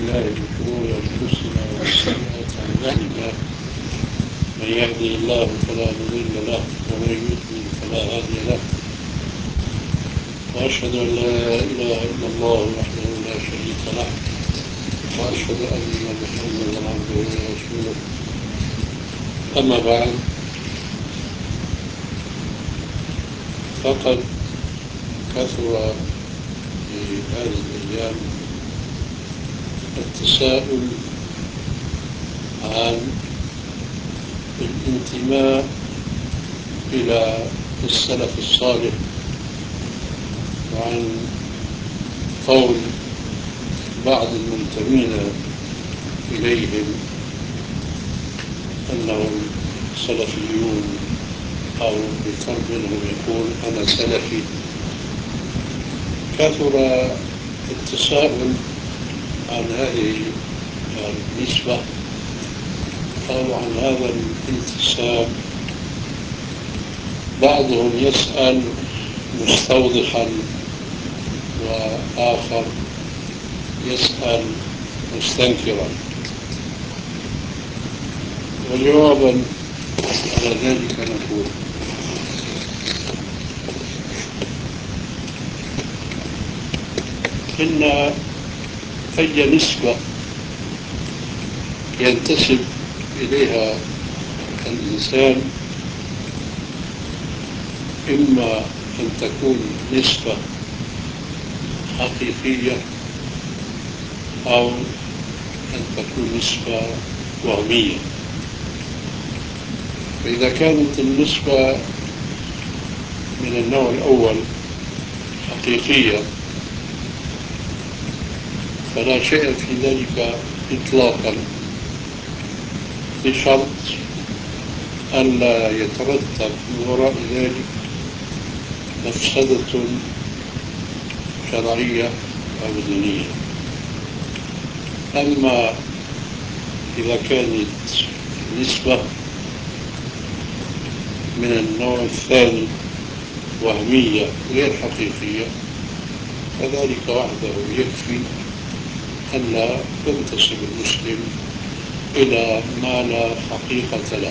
بالله من شرور أنفسنا ومن سيئات أعمالنا من يهده الله فلا مضل له ومن يضلل فلا هادي له وأشهد أن لا إله إلا الله وحده لا شريك له وأشهد أن محمدا عبده ورسوله أما بعد فقد كثر في هذه الأيام التساؤل عن الانتماء إلى السلف الصالح وعن قول بعض المنتمين إليهم أنهم سلفيون أو بفرد منهم يقول أنا سلفي. كثر التساؤل عن هذه النسبة أو عن هذا الانتساب. بعضهم يسأل مستوضحا وآخر يسأل مستنكرا. وجوابا على ذلك نقول إن أي نسبة ينتسب إليها الإنسان إما أن تكون نسبة حقيقية أو أن تكون نسبة وهمية. فإذا كانت النسبة من النوع الأول حقيقية فلا شيء في ذلك إطلاقا، بشرط ألا يترتب من وراء ذلك مفسدة شرعية أو دينية. أما إذا كانت نسبة من النوع الثاني وهمية غير حقيقية فذلك وحده يكفي أن لا ينتسب المسلم إلى ما لا حقيقة له.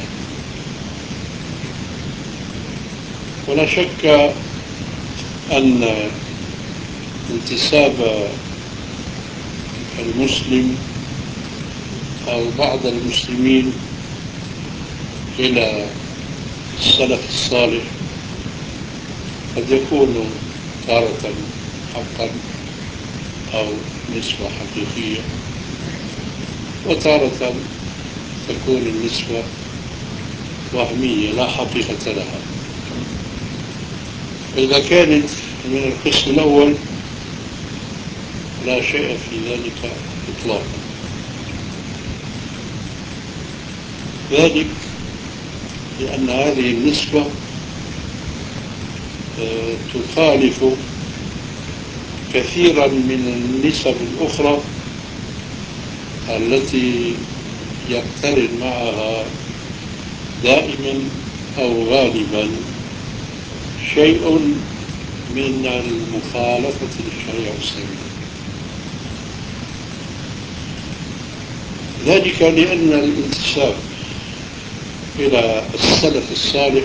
ولا شك أن انتساب المسلم أو بعض المسلمين إلى السلف الصالح قد يكون تارة حقا أو نسبة حقيقية، وتارة تكون النسبة وهمية لا حقيقة لها. إذا كانت من القسم الأول لا شيء في ذلك إطلاقا. ذلك لأن هذه النسبة تخالف كثيرا من النسب الأخرى التي يقترن معها دائما أو غالبا شيء من المخالفة للشريعة الإسلامية. ذلك لأن الانتساب إلى السلف الصالح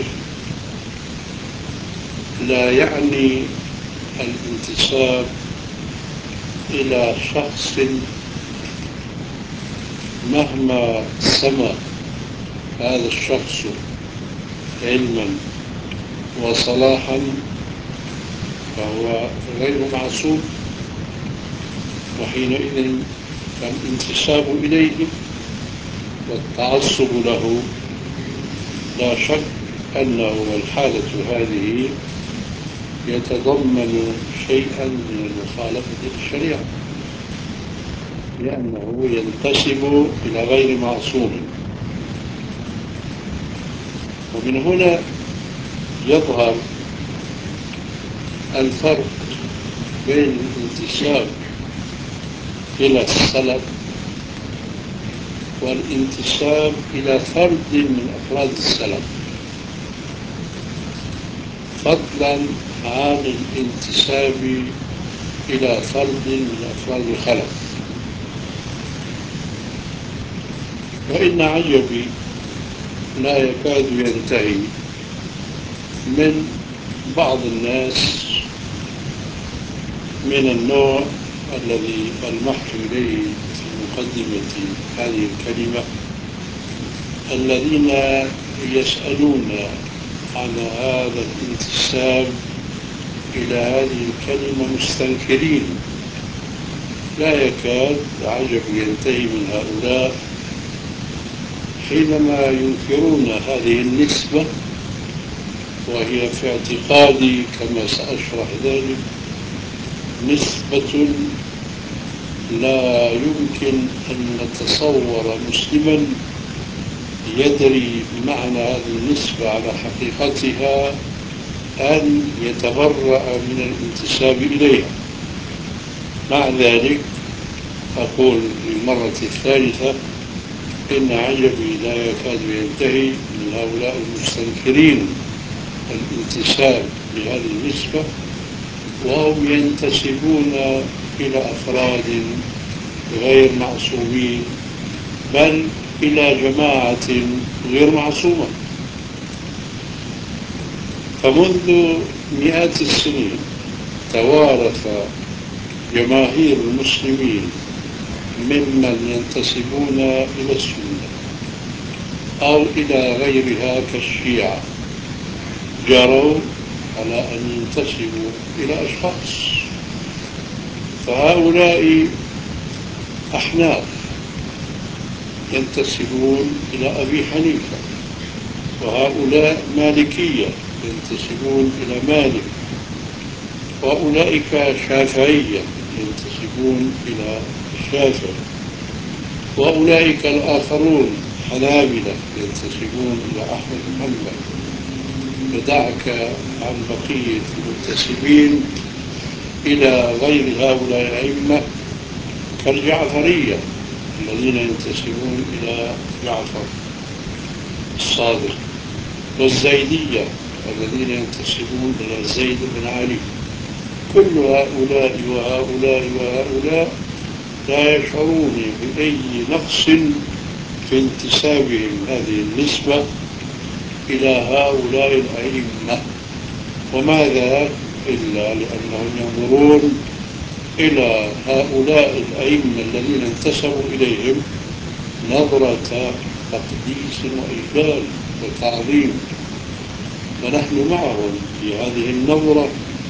لا يعني الانتساب إلى شخص مهما سمى هذا الشخص علما وصلاحا فهو غير معصوم، وحينئذ فالانتساب إليه والتعصب له لا شك أنه والحالة هذه يتضمن شيئا من المخالفة للشريعة، لأنه ينتسب إلى غير معصوم. ومن هنا يظهر الفرق بين الانتساب إلى السلف والانتساب إلى فرد من أفراد السلف، فضلا عن الانتساب إلى فرد من أفراد الخلف. وإن عجبي لا يكاد ينتهي من بعض الناس من النوع الذي ألمحت إليه في مقدمة هذه الكلمة، الذين يسألون عن هذا الانتساب إلى هذه الكلمة مستنكرين. لا يكاد عجب ينتهي من هؤلاء حينما ينكرون هذه النسبة، وهي في اعتقادي كما سأشرح ذلك نسبة لا يمكن أن نتصور مسلما يدري معنى هذه النسبة على حقيقتها أن يتبرأ من الانتساب إليها. مع ذلك أقول للمرة الثالثة إن عجبي لا يكاد ينتهي من هؤلاء المستنكرين الانتساب لهذه النسبة، وهم ينتسبون إلى أفراد غير معصومين، بل إلى جماعة غير معصومة. فمنذ مئات السنين توارث جماهير المسلمين ممن ينتسبون إلى السنة أو إلى غيرها كالشيعة، جروا على أن ينتسبوا إلى أشخاص. فهؤلاء أحناف ينتسبون إلى أبي حنيفة، وهؤلاء مالكية ينتسبون إلى مالك، وأولئك شافعية ينتسبون إلى الشافعي، وأولئك الآخرون حنابلة ينتسبون إلى أحمد بن حنبل. ودعك عن بقية المنتسبين إلى غير هؤلاء الأئمة كالجعفرية الذين ينتسبون إلى جعفر الصادق، والزيدية الذين ينتسبون إلى زيد بن علي. كل هؤلاء وهؤلاء وهؤلاء لا يشعرون بأي نقص في انتسابهم هذه النسبة إلى هؤلاء الأئمة، وماذا إلا لأنهم ينظرون إلى هؤلاء الأئمة الذين انتسبوا إليهم نظرة تقديس وإجلال وتعظيم، ونحن معهم في هذه النظرة،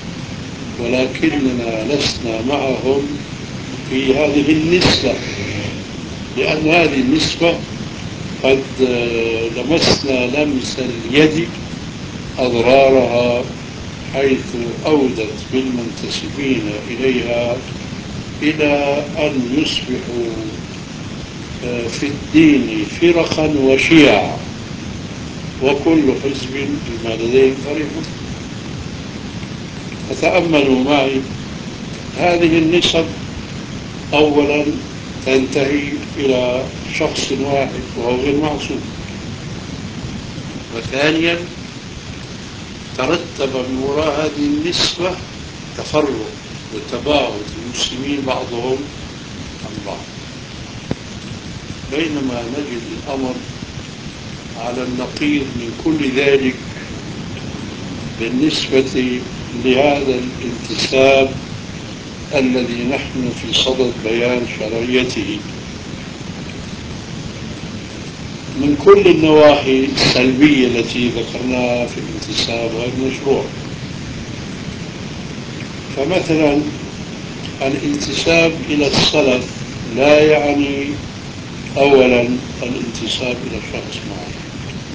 ولكننا لسنا معهم في هذه النسبة، لأن هذه النسبة قد لمسنا لمس اليد أضرارها، حيث أودت بالمنتسبين إليها إلى أن يصبحوا في الدين فرقا وشيعا، وكل حزب بما لديهم فرحون. فتأملوا معي هذه النسب. أولا تنتهي إلى شخص واحد وهو غير معصوم، وثانيا ترتب من وراء هذه النسبة تفرق وتباعد المسلمين بعضهم عن بعض، بينما نجد الأمر على النقيض من كل ذلك بالنسبة لهذا الانتساب الذي نحن في صدد بيان شرعيته من كل النواحي السلبية التي ذكرناها في الانتساب غير مشروع. فمثلا الانتساب إلى السلف لا يعني أولا الانتساب إلى شخص معين،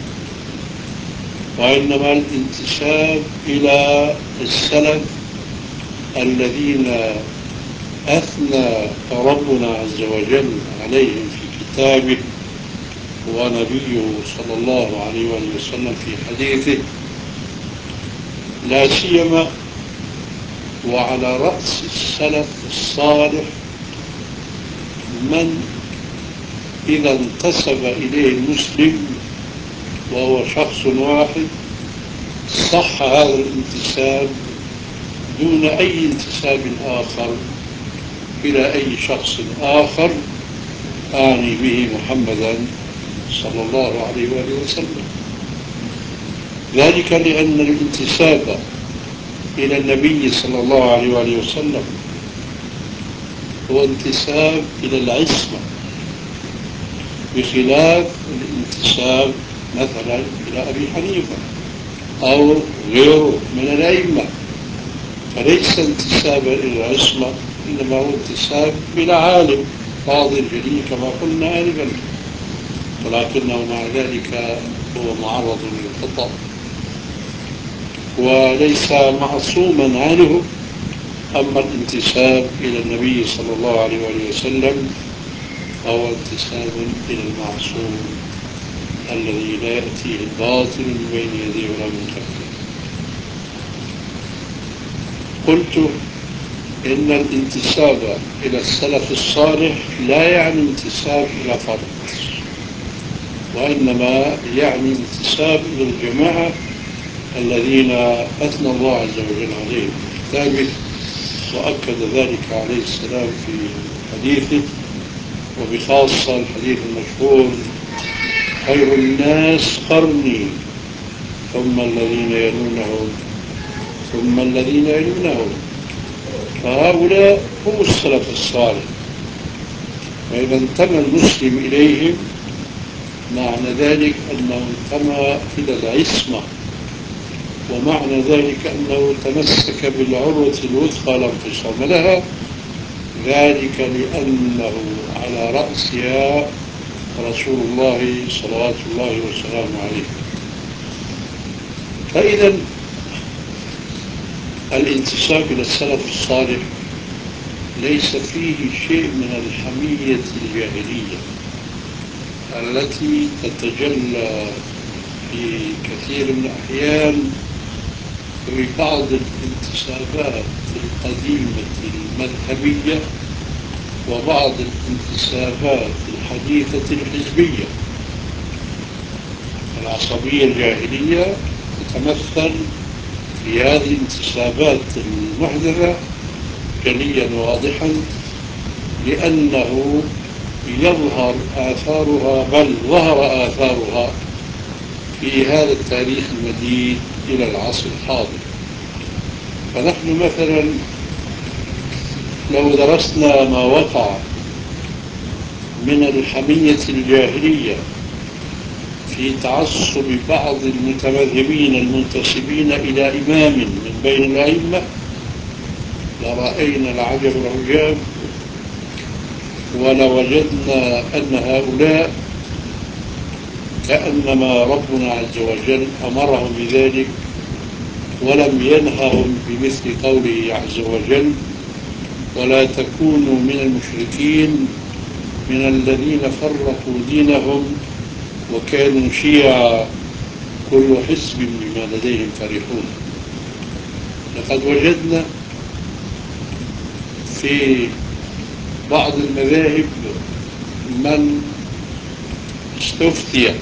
وإنما الانتساب إلى السلف الذين أثنى ربنا عز وجل عليهم في كتابه ونبيه صلى الله عليه وسلم في حديثه، لا سيما وعلى رأس السلف الصالح من إذا انتسب إليه المسلم وهو شخص واحد صح هذا الانتساب دون أي انتساب آخر إلى أي شخص آخر، أعني به محمدا صلى الله عليه وآله وسلم. ذلك لأن الانتساب إلى النبي صلى الله عليه وآله وسلم هو انتساب إلى العصمة، بخلاف الانتساب مثلا إلى أبي حنيفة أو غيره من الأئمة، فليس انتسابا إلى العصمة، إنما هو انتساب إلى عالم فاضل جليل كما قلنا آنفا، ولكنه مع ذلك هو معرض للخطأ وليس معصوما عنه. أما الانتساب إلى النبي صلى الله عليه وآله وسلم فهو انتساب إلى المعصوم الذي لا يأتيه الباطل من بين يديه ولا من خلفه. قلت إن الانتساب إلى السلف الصالح لا يعني انتساب إلى فرد، وإنما يعني انتساب إلى الجماعة الذين أثنى الله عز وجل عليهم في كتابه، وأكد ذلك عليه السلام في حديثه، وبخاصة الحديث المشهور: خير الناس قرني ثم الذين يلونهم ثم الذين يلونهم. فهؤلاء هم السلف الصالح، فإذا انتمى المسلم إليهم معنى ذلك أنه انتمى إلى العصمة، ومعنى ذلك أنه تمسك بالعروة الوثقى لا انفصام لها، ذلك لأنه على رأسها رسول الله صلوات الله وسلامه عليه. فإذا الانتساب إلى السلف الصالح ليس فيه شيء من الحمية الجاهلية التي تتجلى في كثير من الأحيان في بعض الانتسابات القديمة المذهبية وبعض الانتسابات الحديثة الحزبية. العصبية الجاهلية تتمثل في هذه الانتسابات المحدثة جليا واضحا، لأنه يظهر آثارها، بل ظهر آثارها في هذا التاريخ المديد إلى العصر الحاضر. فنحن مثلا لو درسنا ما وقع من الحمية الجاهلية في تعصب بعض المتمذهبين المنتسبين إلى إمام من بين الأئمة لرأينا العجب العجاب، ولوجدنا أن هؤلاء كأنما ربنا عز وجل أمرهم بذلك ولم ينههم بمثل قوله عز وجل: ولا تكونوا من المشركين من الذين فرقوا دينهم وكانوا شيعا كل حزب بما لديهم فرحون. لقد وجدنا في بعض المذاهب من استفتي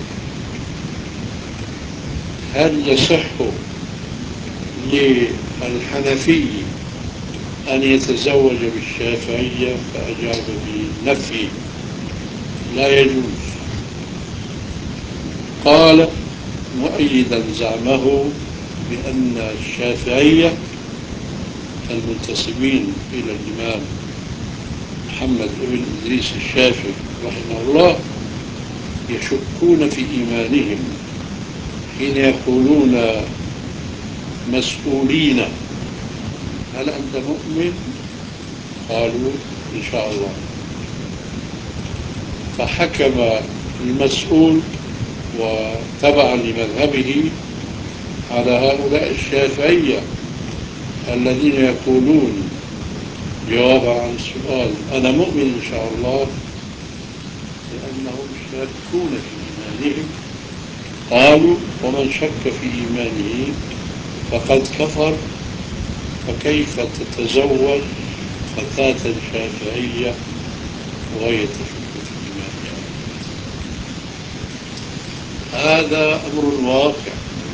هل يصح للحنفي أن يتزوج بالشافعية، فأجاب بالنفي لا يجوز. قال مؤيدا زعمه بأن الشافعية المنتسبين إلى الإمام محمد بن إدريس الشافعي رحمه الله يشكون في إيمانهم حين يقولون مسؤولين: هل أنت مؤمن؟ قالوا إن شاء الله. فحكم المسؤول وتبعا لمذهبه على هؤلاء الشافعية الذين يقولون جوابا عن السؤال: أنا مؤمن إن شاء الله، لأنهم شاكون في إيمانهم. قالوا: ومن شك في إيمانه فقد كفر، فكيف تتزوج فتاة شافعية وهي تشك في إيمانها؟ هذا أمر واقع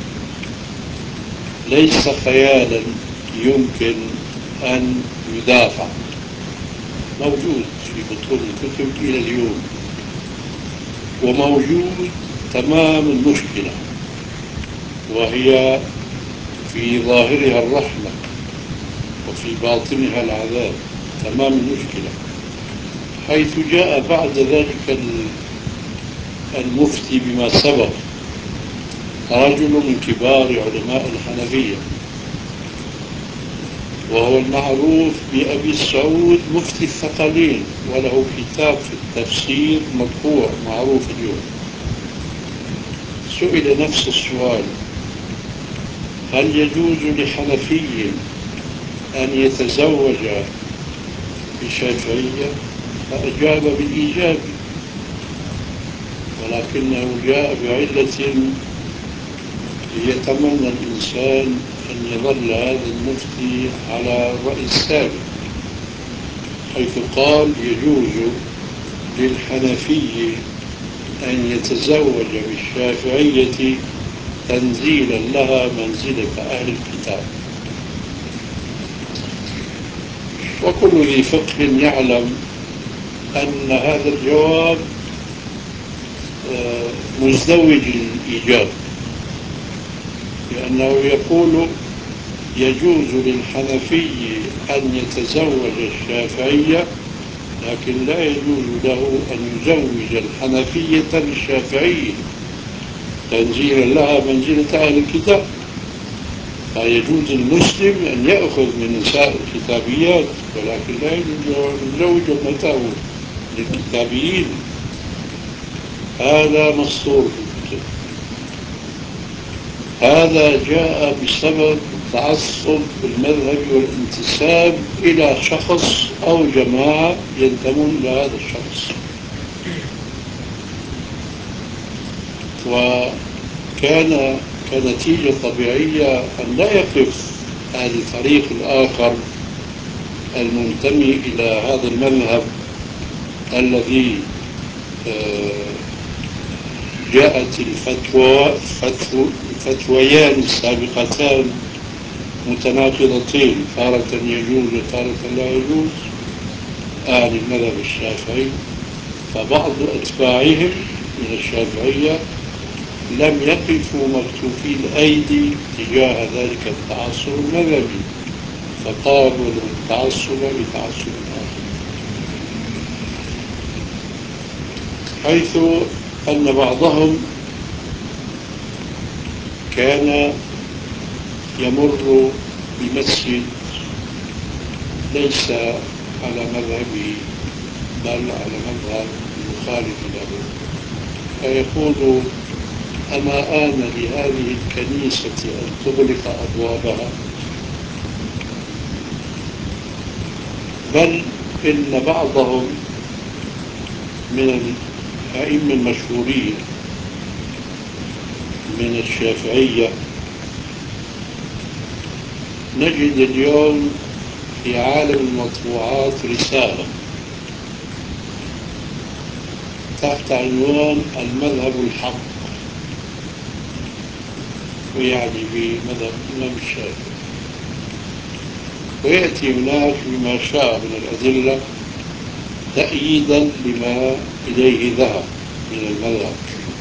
ليس خيالا يمكن أن يدافع، موجود في بطون الكتب إلى اليوم. وموجود تمام المشكلة، وهي في ظاهرها الرحمة وفي باطنها العذاب، تمام المشكلة، حيث جاء بعد ذلك المفتي بما سبق، رجل من كبار علماء الحنفية، وهو المعروف بأبي السعود مفتي الثقلين، وله كتاب في التفسير مطبوع معروف اليوم. سئل نفس السؤال: هل يجوز لحنفي أن يتزوج بشافعية؟ فأجاب بالإيجاب، ولكنه جاء بعلة ليتمنى الإنسان أن يظل هذا المفتي على الرأي السابق، حيث قال: يجوز للحنفي أن يتزوج بالشافعية تنزيلا لها منزلة أهل الكتاب. وكل ذي فقه يعلم أن هذا الجواب مزدوج الإيجاب، لأنه يقول: يجوز للحنفي أن يتزوج الشافعية، لكن لا يجوز له أن يزوج الحنفية بالشافعية تنزيلا لها منزلة أهل الكتاب. فيجوز المسلم أن يأخذ من نساء الكتابيات، ولكن لا يجوز أن يزوج ابنته للكتابيين. هذا مسطور في الكتاب. هذا جاء بسبب تعصب المذهب والانتساب إلى شخص أو جماعة ينتمون إلى هذا الشخص، وكان كنتيجة طبيعية أن لا يقف هذا الفريق الآخر المنتمي إلى هذا المذهب الذي جاءت الفتويان السابقتان متناقضتين، تارة يجوز وتارة لا يجوز، أهل المذهب الشافعي. فبعض أتباعهم من الشافعية لم يقفوا مكتوفي الأيدي تجاه ذلك التعصب المذهبي، فقالوا التعصب لتعصب آخر، حيث أن بعضهم كان يمر بمسجد ليس على مذهبه بل على مذهب المخالف له، فيقول: أما آن لهذه الكنيسة أن تغلق أبوابها؟ بل إن بعضهم من الأئمة المشهورين من الشافعية نجد اليوم في عالم المطبوعات رسالة تحت عنوان المذهب الحق، ويعني بمذهب الإمام الشافعي، ويأتي هناك بما شاء من الأدلة تأييدا لما إليه ذهب من المذهب.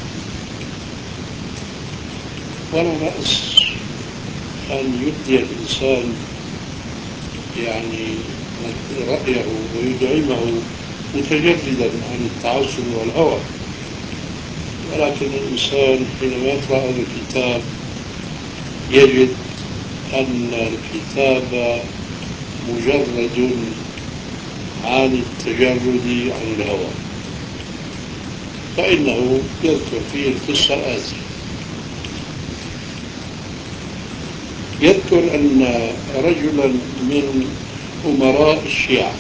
ولا بأس أن يبدي الإنسان يعني رأيه ويدعمه متجردا عن التعصب والهوى، ولكن الإنسان حينما يقرأ هذا الكتاب يجد أن الكتاب مجرد عن التجرد عن الهوى، فإنه يذكر فيه القصة الآتية. يذكر أن رجلا من أمراء الشيعة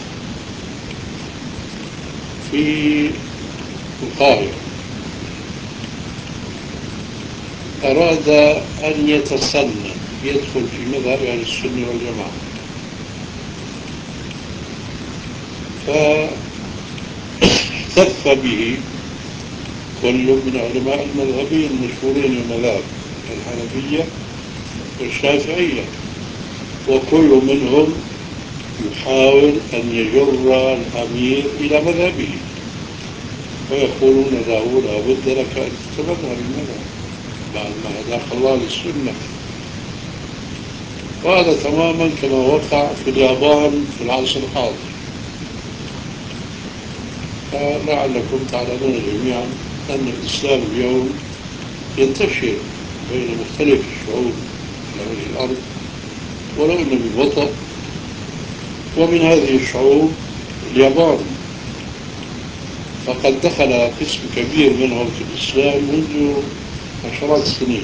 في القاهرة أراد أن يتسنن يدخل في مذهب أهل السنة والجماعة، فاحتف به كل من علماء المذهبين المشهورين المذاهب الحنفية والشافعية، وكل منهم يحاول أن يجر الأمير إلى مذهبه. ويقولون له لا بد لك أن تتبنى بالمذهب بعد ما هداك الله للسنة. وهذا تماما كما وقع في اليابان في العصر الحاضر. فلعلكم تعلمون جميعا أن الإسلام اليوم ينتشر بين مختلف الشعوب على وجه الأرض، ولو أنه ببطء. ومن هذه الشعوب اليابان، فقد دخل قسم كبير منهم في الإسلام منذ عشرات السنين.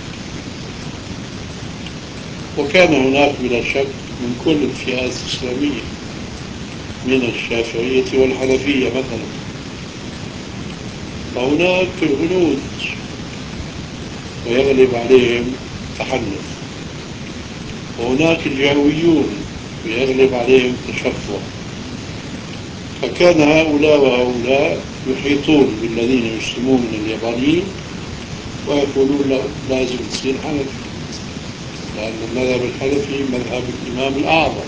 وكان هناك بلا شك من كل الفئات الإسلامية، من الشافعية والحنفية مثلا. فهناك الهنود ويغلب عليهم التحنف، وهناك الجهويون ويغلب عليهم التشفع. فكان هؤلاء وهؤلاء يحيطون بالذين يسلمون من اليابانيين ويقولون لازم تصير حنفي، لأن المذهب الحنفي مذهب الإمام الأعظم.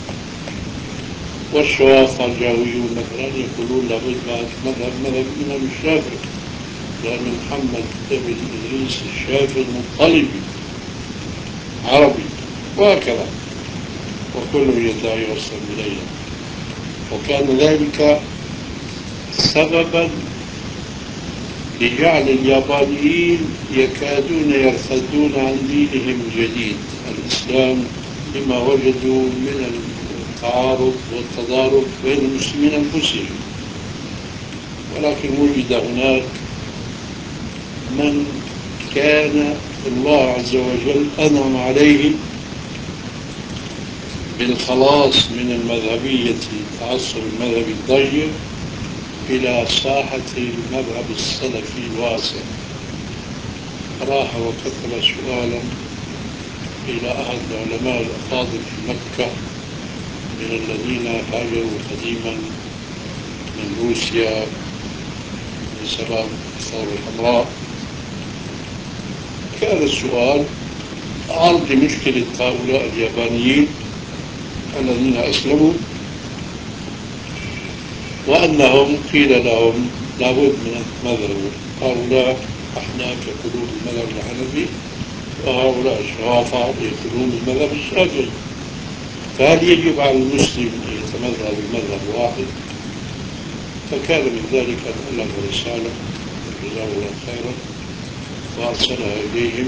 والشوافع الجهويون مثلا يقولون لابد بعد مذهب الإمام الشافعي، لأن محمد بن إدريس الشافعي المطلبي عربي، وهكذا، وكل يدعي وصل إليها. وكان ذلك سببا لجعل اليابانيين يكادون يرتدون عن دينهم الجديد الإسلام، لما وجدوا من التعارض والتضارب بين المسلمين أنفسهم. ولكن وجد هناك من كان الله عز وجل أنعم عليه بالخلاص من المذهبية التعصب المذهبي الضيق إلى ساحة المذهب السلفي الواسع. راح وكتب سؤالا إلى أحد العلماء الأفاضل في مكة من الذين هاجروا قديما من روسيا بسبب الثورة الحمراء. كان السؤال عرض مشكلة هؤلاء اليابانيين الذين أسلموا، وأنهم قيل لهم لابد من مذهب. هؤلاء أحناف يقولون بالمذهب الحنفي، وهؤلاء الشوافع يقولون بالمذهب الشافعي، فهل يجب على المسلم أن يتمذهب بمذهب واحد؟ فكان من ذلك أن ألف رسالة جزاه الله خيرا وأرسلها إليهم،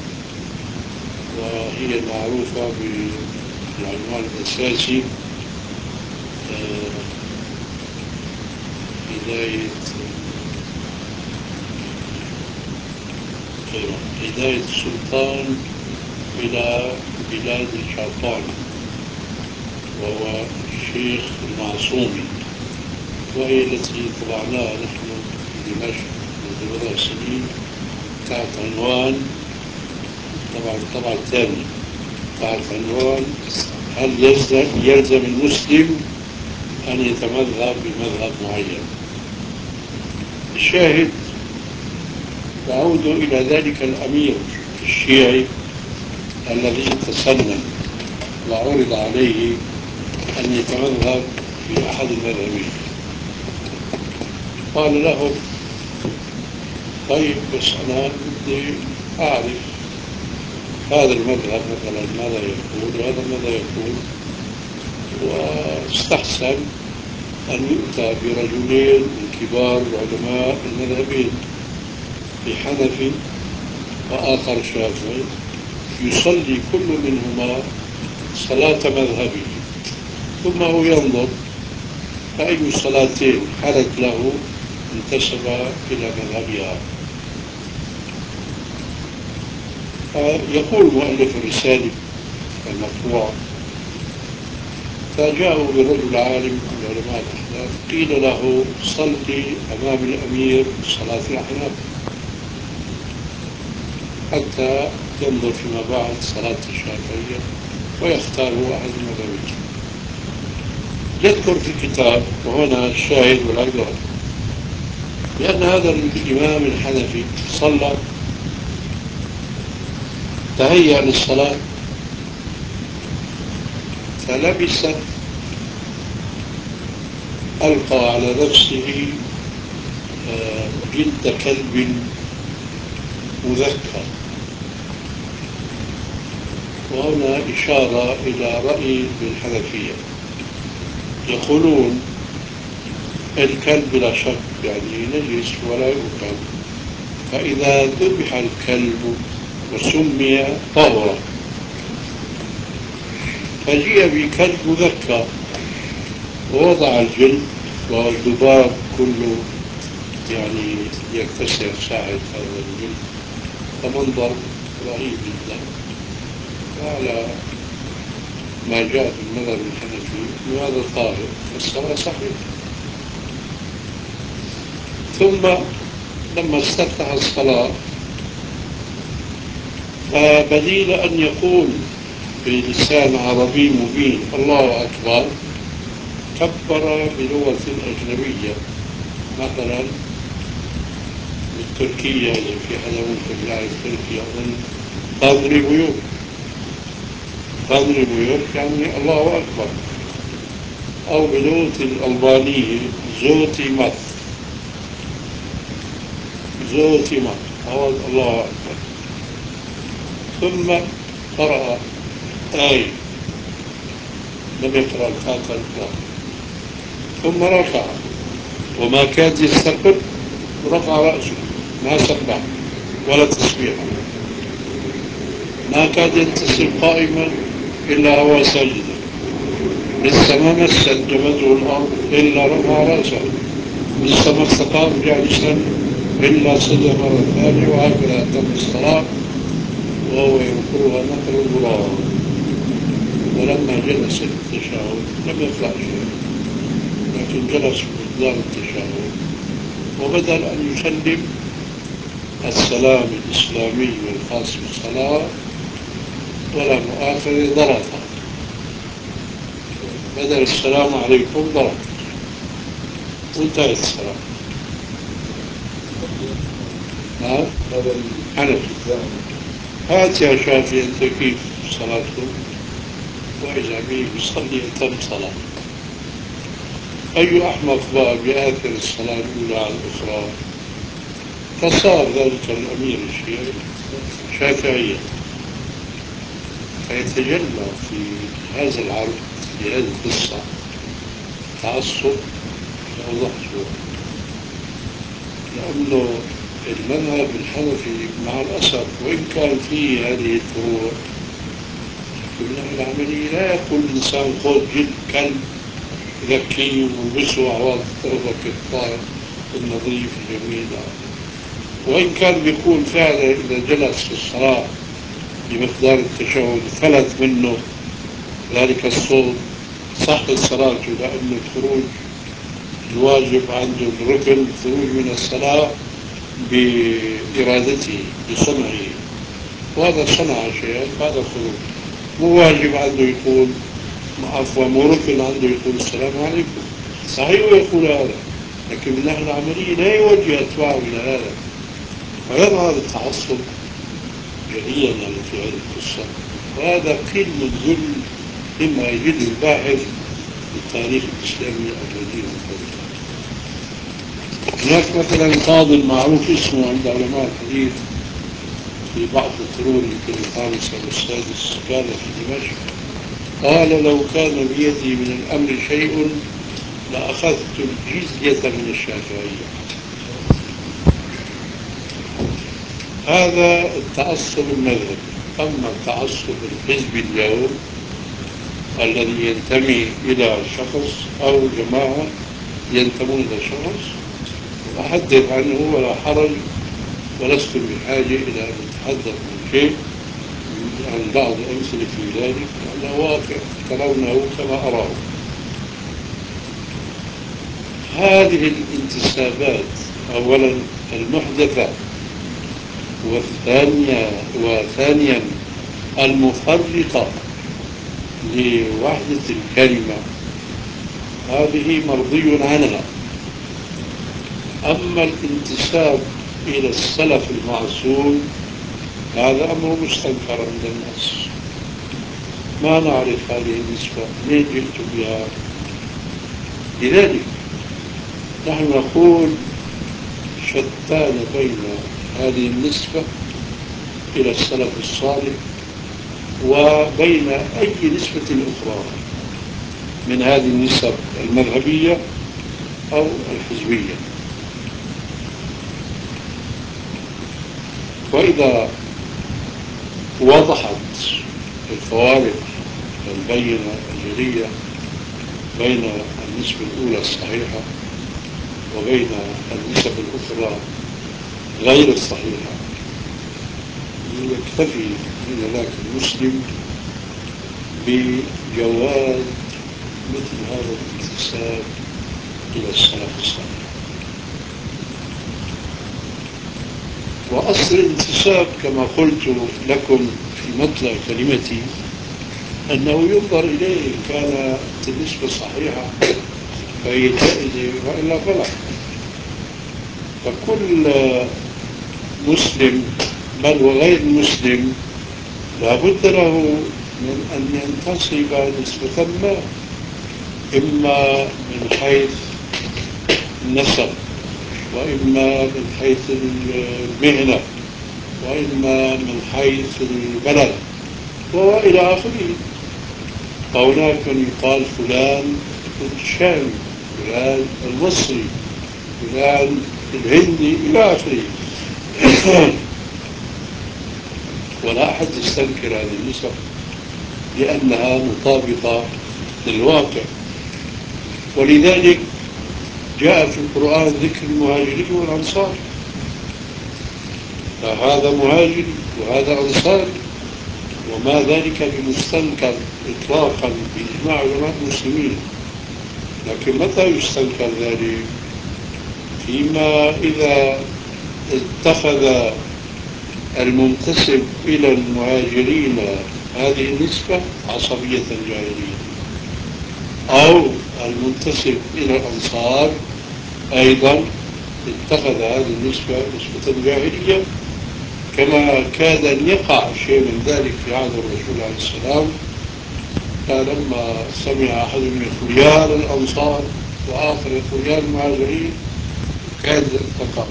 وهي معروفة بالعنوان الأساسي هداية السلطان إلى بلاد الشيطان، وهو الشيخ المعصومي، وهي التي طبعناها نحن في دمشق منذ بضع سنين تحت عنوان، طبعا الطبعة الثانية تحت عنوان هل يلزم المسلم أن يتمذهب بمذهب معين. الشاهد يعود إلى ذلك الأمير الشيعي الذي تسنن وعرض عليه أن يتمذهب في أحد المذهبين. قال له طيب بس أنا بدي أعرف هذا المذهب مثلا ماذا يقول وهذا ماذا يقول. واستحسن أن يؤتى برجلين من كبار العلماء المذهبين، بحنفي وآخر شافعي، يصلي كل منهما صلاة مذهبه، ثم هو ينظر فأي الصلاتين حدث له انتسب إلى مذهبها. يقول مؤلف الرسالة المطبوعة فجاءوا برجل عالم من علماء الأحناف قيل له صلي أمام الأمير صلاة الأحناف حتى ينظر فيما بعد صلاة الشافعية ويختار أحد المذهبين. يذكر في الكتاب، وهنا الشاهد والعبرة، لأن هذا الإمام الحنفي صلى تهيأ للصلاة فلبس، ألقى على نفسه جلد كلب مذكر. وهنا إشارة إلى رأي بالحنفية، يقولون الكلب لا شك يعني نجس ولا يؤكل، فإذا ذبح الكلب وسمي طهرا فجيء بكلب مذكر ووضع الجلد والذباب كله يعني يكتسر ساعة هذا الجلد، فمنظر رهيب جدا. وعلى ما جاء في المذهب الحنفي أن هذا طاهر فالصلاة صحيحة. ثم لما استفتح الصلاة فبديل أن يقول بلسان عربي مبين الله أكبر كبر بلغة أجنبية، مثلا بالتركية إذا في حدا ممكن يعرف تركي أظن تضرب يعني الله أكبر، أو بلغة الألبانية زوتي مات أو الله أكبر. ثم قرأ آية، لم يقرأ الفاتحة الإطلاق، ثم ركع وما كاد يستقر، رفع رأسه ما سبح ولا تسبيح، ما كاد ينتصب قائما إلا هو ساجدا، لسه ما مست جبهته الأرض إلا رفع رأسه، لسه ما استقام جالسا إلا سجد مرة ثانية، وهكذا تم الصلاة وهو ينقرها نقر الغراب. ولما جلس التشهد لم يقرأ شيء، لكن جلس بمقدار التشهد، وبدل أن يسلم السلام الإسلامي الخاص بالصلاة ولا مؤاخذة ضربها، بدل السلام عليكم ضرب وانتهت الصلاة. نعم هذا الحنفي. هات يا شافعي أنت كيف صلاتكم؟ وإذا به يصلي تم صلاة. أي أحمق بقى بيآثر الصلاة الأولى على الأخرى؟ فصار ذلك الأمير الشيعي شافعيا، فيتجلى في هذا العرض في هذه القصة تعصب بأوضح صورة، لأنه المذهب الحنفي مع الأسف وإن كان فيه هذه الفروع، لكن العملية لا يقول الإنسان خذ جلد كلب ذكي والبسه أعراض ثوبك الطاهر النظيف الجميل، وإن كان بيقول فعلا إذا جلس في الصلاة بمقدار التشهد فلت منه ذلك الصوت صح صلاته، لأن الخروج الواجب عنده الركن الخروج من الصلاة بإرادته بصنعه، وهذا صنع شيئا فهذا خروج، مو واجب عنده يقول عفوا مو ركن عنده يقول السلام عليكم. صحيح يقول هذا، لكن من الناحية العملية لا يوجه أتباعه إلى هذا، فيظهر التعصب جليا يعني في هذه القصة، وهذا قيل من ذل مما يجد الباحث في التاريخ الإسلامي الذي ذكرته. هناك مثلا قاضي معروف اسمه عند علماء الحديث في بعض القرون يمكن الخامس أو السادس، كان في دمشق، قال لو كان بيدي من الأمر شيء لأخذت الجزية من الشافعية. هذا التعصب المذهبي. أما التعصب الحزبي اليوم الذي ينتمي إلى شخص أو جماعة ينتمون إلى شخص أحدث عنه ولا حرج، ولست بحاجة إلى أن أتحدث عن شيء عن بعض الأمثلة في ذلك، لأن واقع ترونه كما أراه. هذه الانتسابات أولا المحدثة، وثانيا المفرطة لوحدة الكلمة، هذه مرضي عنها. أما الانتساب إلى السلف المعصوم هذا أمر مستنكر عند الناس، ما نعرف هذه النسبة منين جئت بها. لذلك نحن نقول شتان بين هذه النسبة إلى السلف الصالح وبين أي نسبة أخرى من هذه النسب المذهبية أو الحزبية. وإذا وضحت الفوارق البينة الجلية بين النسبة الأولى الصحيحة وبين النسب الأخرى غير الصحيحة، يكتفي من ذاك المسلم بجواز مثل هذا الانتساب إلى السلف الصالح. وأصل الانتساب كما قلت لكم في مطلع كلمتي أنه ينظر إليه إن كانت النسبة صحيحة فهي جائزة وإلا فلا. فكل مسلم بل وغير مسلم لا بد له من أن ينتصب نسبة ما، إما من حيث النسب وإما من حيث المهنة وإما من حيث البلد وإلى آخره. فهناك من يقال فلان الشامي، فلان المصري، فلان الهندي إلى آخره. ولا أحد يستنكر هذه النسب لأنها مطابقة للواقع. ولذلك جاء في القرآن ذكر المهاجرين والأنصار، فهذا مهاجري وهذا أنصاري، وما ذلك بمستنكر إطلاقا بإجماع علماء المسلمين. لكن متى يستنكر ذلك؟ فيما إذا اتخذ المنتسب إلى المهاجرين هذه النسبة عصبية جاهلية، أو المنتسب إلى الأنصار أيضا اتخذ هذه النسبة نسبة جاهلية، كما كاد أن يقع شيء من ذلك في عهد الرسول عليه السلام. لما سمع أحد يقول يا للأنصار وآخر يقول يا المهاجرين كاد أن تقع.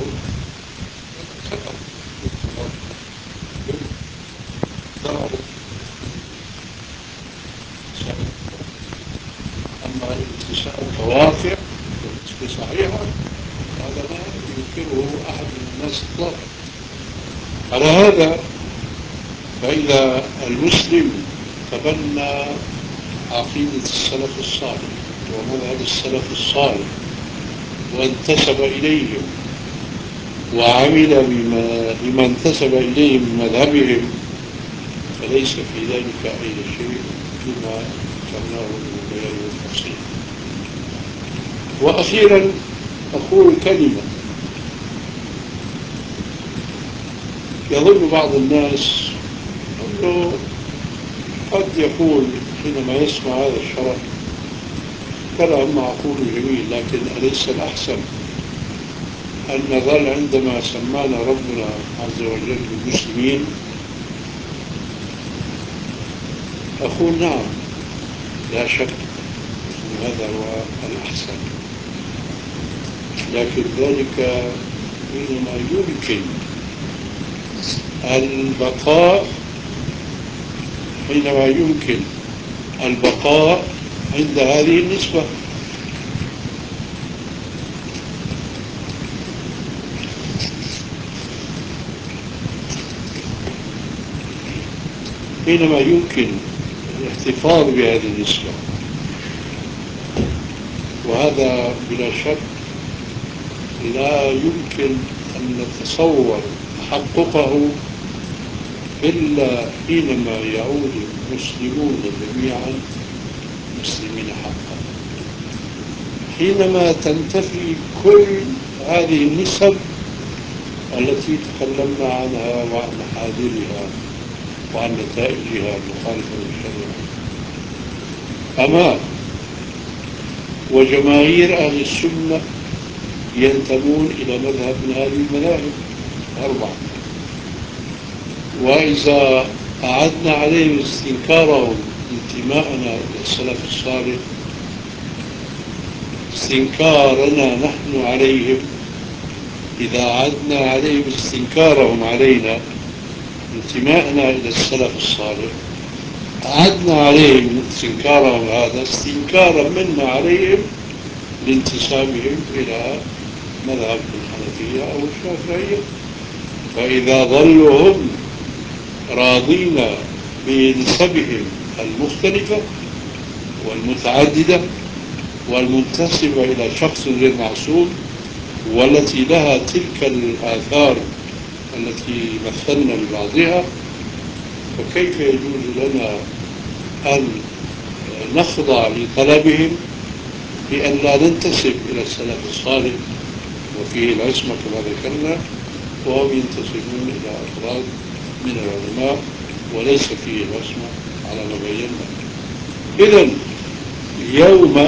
أما الانتساب كواقع ونسبة صحيحة هذا ما ينكره أحد من الناس إطلاقا. على هذا فإذا المسلم تبنى عقيدة السلف الصالح ومذهب السلف الصالح وانتسب إليهم وعمل بما انتسب إليه من مذهبهم، فليس في ذلك أي شيء فيما ذكرناه من البيان والتفصيل. وأخيرا أقول كلمة. يظن بعض الناس أنه قد يقول حينما يسمع هذا الشرح كلام معقول جميل، لكن أليس الأحسن أن نظل عندما سمانا ربنا عز وجل بالمسلمين؟ أقول نعم، لا شك أن هذا هو الأحسن، لكن ذلك حينما يمكن البقاء عند هذه النسبة. حينما يمكن الاحتفاظ بهذه النسبة، وهذا بلا شك لا يمكن أن نتصور تحققه إلا حينما يعود المسلمون جميعا مسلمين حقا، حينما تنتفي كل هذه النسب التي تكلمنا عنها وعن محاذيرها وعن نتائجها المخالفة للشريعة. أما وجماهير أهل السنة ينتمون إلى مذهب من هذه المذاهب الأربعة، وإذا أعدنا عليهم استنكارهم انتماءنا إلى السلف الصالح استنكارنا نحن عليهم إذا عدنا عليهم استنكارهم علينا انتمائنا إلى السلف الصالح، عدنا عليهم استنكارهم هذا استنكارا منا عليهم لانتسابهم إلى مذهب الحنفية أو الشافعية. فإذا ظلوا هم راضين بنسبهم المختلفة والمتعددة والمنتسبة إلى شخص غير معصوم، والتي لها تلك الآثار التي مثلنا لبعضها، فكيف يجوز لنا أن نخضع لطلبهم بأن لا ننتسب إلى السلف الصالح وفيه العصمة كما ذكرنا، وهم ينتسبون إلى أفراد من العلماء وليس فيه العصمة على ما بينا. إذن يوم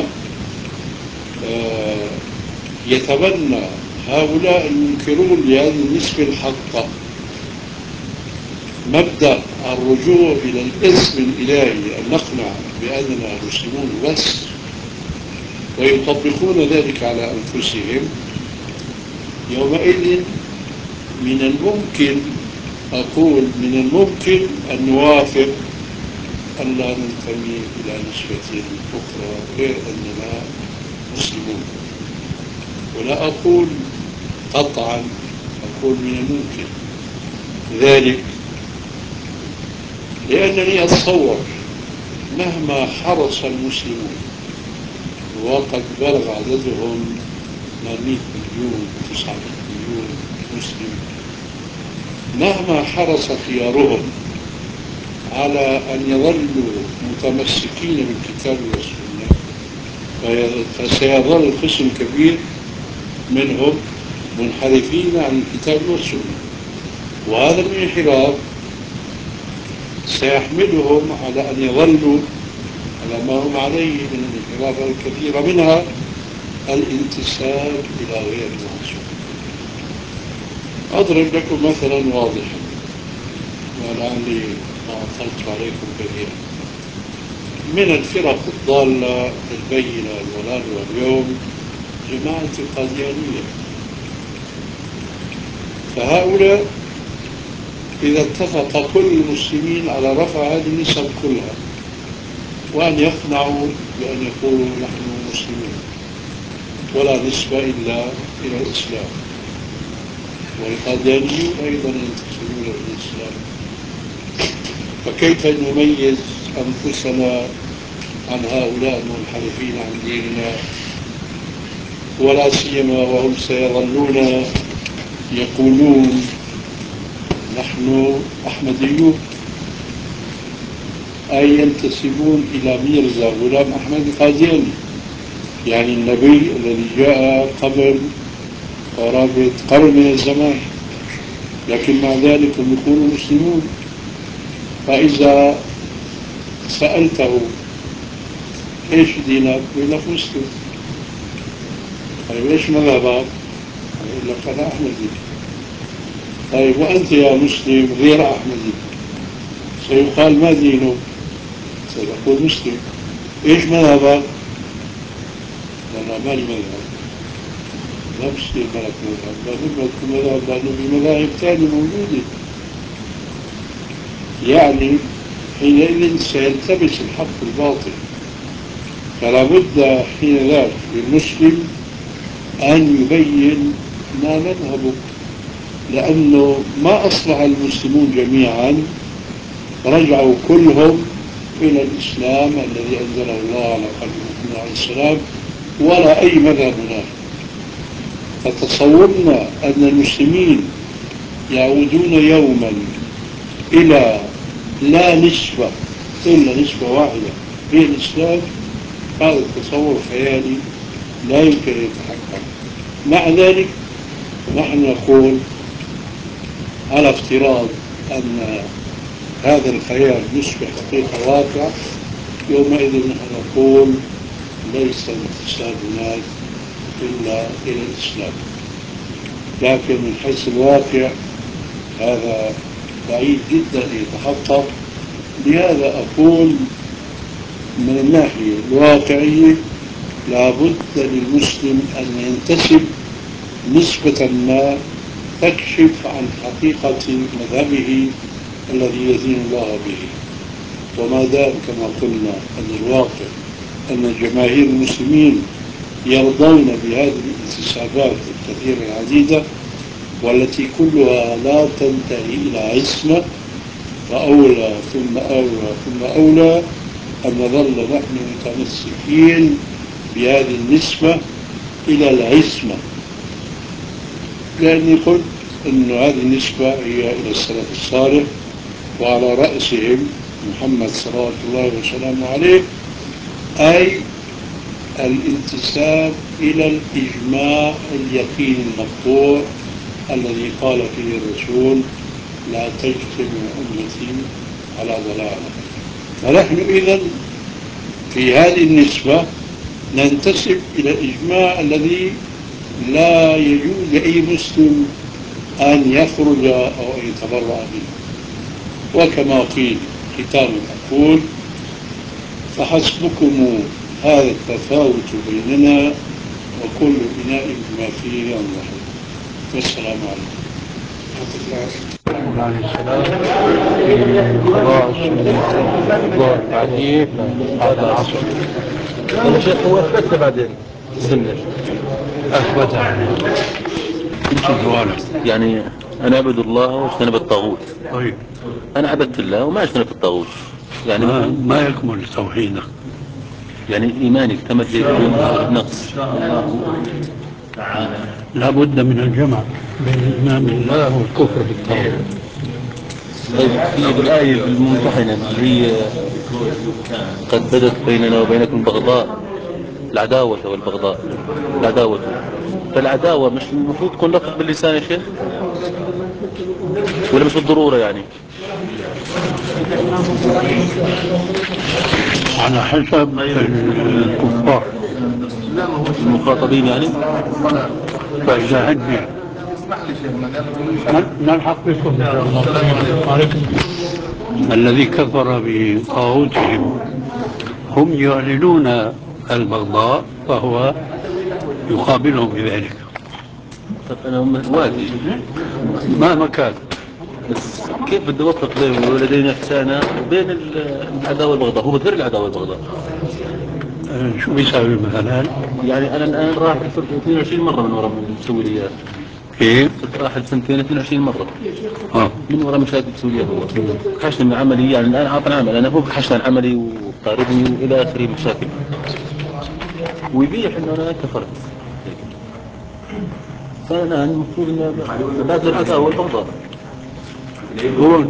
يتبنى هؤلاء المنكرون لهذه النسبة الحقة مبدأ الرجوع إلى الاسم الإلهي، أن نقنع بأننا مسلمون بس، ويطبقون ذلك على أنفسهم، يومئذ من الممكن، أقول من الممكن أن نوافق أن لا ننتمي إلى نسبة أخرى غير أننا مسلمون. ولا أقول قطعا، أقول من الممكن ذلك، لأنني أتصور مهما حرص المسلمون، وقد بلغ عددهم 800 مليون 900 مليون مسلم، مهما حرص خيارهم على أن يظلوا متمسكين بالكتاب والسنة، فسيظل قسم كبير منهم منحرفين عن الكتاب والسنة، وهذا الانحراف سيحملهم على أن يظلوا على ما هم عليه من الانحرافات الكثيرة، منها الانتساب إلى غير المعصوم. أضرب لكم مثلا واضحا ولعلي ما أطلت عليكم كثيرا. من الفرق الضالة البينة الضلال واليوم جماعة القاديانية، فهؤلاء إذا اتفق كل المسلمين على رفع هذه النسب كلها وأن يقنعوا بأن يقولوا نحن مسلمون ولا نسبة إلا إلى الإسلام، والقاديانيون أيضا ينتسبون إلى الإسلام، فكيف نميز أنفسنا عن هؤلاء المنحرفين عن ديننا؟ ولا سيما وهم سيظلون يقولون نحن أحمديون، أي ينتسبون إلى ميرزا غلام أحمد القادياني، يعني النبي الذي جاء قبل قرابة قرن من الزمان، لكن مع ذلك هم يكونوا مسلمون. فإذا سألته إيش دينك؟ يقول لك مسلم. طيب إيش مذهبك؟ يقول لك أنا أحمدي. طيب وأنت يا مسلم غير أحمدي، سيقال ما دينك؟ سيقول مسلم. إيش مذهبك؟ أنا مالي مذهب، لا مسلم مالك مذهب، لا نملك مذهب، لأنه في مذاهب ثانية موجودة. يعني حينئذ سيلتبس الحق بالباطل، فلا بد حين ذاك للمسلم أن يبين ما مذهبه، لأنه ما أصبح المسلمون جميعا رجعوا كلهم إلى الإسلام الذي أنزله الله على قلب محمد عليه السلام ولا أي مذهب هناك. فتصورنا أن المسلمين يعودون يوما إلى لا نسبة إلا نسبة واحدة في الإسلام، هذا التصور خيالي لا يمكن أن يتحقق. مع ذلك نحن نقول على افتراض أن هذا الخيال يصبح حقيقة واقع، يومئذ نحن نقول ليس انتساب الناس إلا إلى الإسلام، لكن من حيث الواقع هذا بعيد جدا أن يتحقق. لهذا أقول من الناحية الواقعية لابد للمسلم أن ينتسب نسبة ما تكشف عن حقيقة مذهبه الذي يدين الله به. وما دام كما قلنا أن الواقع أن جماهير المسلمين يرضون بهذه الانتسابات الكثيرة العديدة والتي كلها لا تنتهي إلى عصمة، فأولى ثم أولى ثم أولى أن نظل نحن متمسكين بهذه النسبة إلى العصمة، لأني قلت أن هذه النسبة هي إلى السلف الصالح وعلى رأسهم محمد صلوات الله وسلامه عليه، أي الانتساب إلى الإجماع اليقين المقطوع الذي قال فيه الرسول: لا تجتمع أمتي على ضلالة. فنحن إذن في هذه النسبة ننتسب إلى الإجماع الذي لا يجوز لأي مسلم أن يخرج أو أن يتبرع منه. وكما قيل ختام أقول: فحسبكم هذا التفاوت بيننا وكل إناء بما فيه ينضح. والسلام عليكم. عليه السلام في قضاء الظهر بعديه بعد العصر. أنا شيخ هو أثبتها بعدين السنة. أثبتها. إيش سؤالك؟ يعني أنا أعبد الله واجتنب الطاغوت. طيب أنا عبدت الله وما اجتنبت الطاغوت. يعني ما يكمل توحيدك. يعني إيماني اكتمل نقص. لا بد من الجمع بين الإيمان بالله والكفر بالطاغوت. طيب في الآية الممتحنة اللي هي قد بدت بيننا وبينكم بغضاء، العداوة والبغضاء، العداوة، فالعداوة مش المفروض تكون لفظ باللسان يا شيخ؟ ولا مش بالضرورة يعني؟ على حسب الكفار المخاطبين يعني. فإذا هن نلحق بكم إن شاء الله. عليكم. الذي كفر بطاغوتهم هم يعلنون البغضاء فهو يقابلهم بذلك طب أنا موافق، مهما كان. بس كيف بدي أوفق بين الولدين إحسانا وبين العداوة والبغضاء؟ هو غير العداوة والبغضاء. شو بيساوي مثلا؟ يعني أنا الآن راح 22 مرة من وراء من تسوي لي إياه. كيف؟ صرت راح سنتين 22 مرة اه من وراء مشاكل تسوي لي هو. حشني من عملي، يعني الآن عاطل عمل، أنا هو حشني عن عملي وطاردني وإلى آخره مشاكل، ويبيح إنه أنا كفرت. فأنا المفروض إن بادر العداوة والبغضاء. هون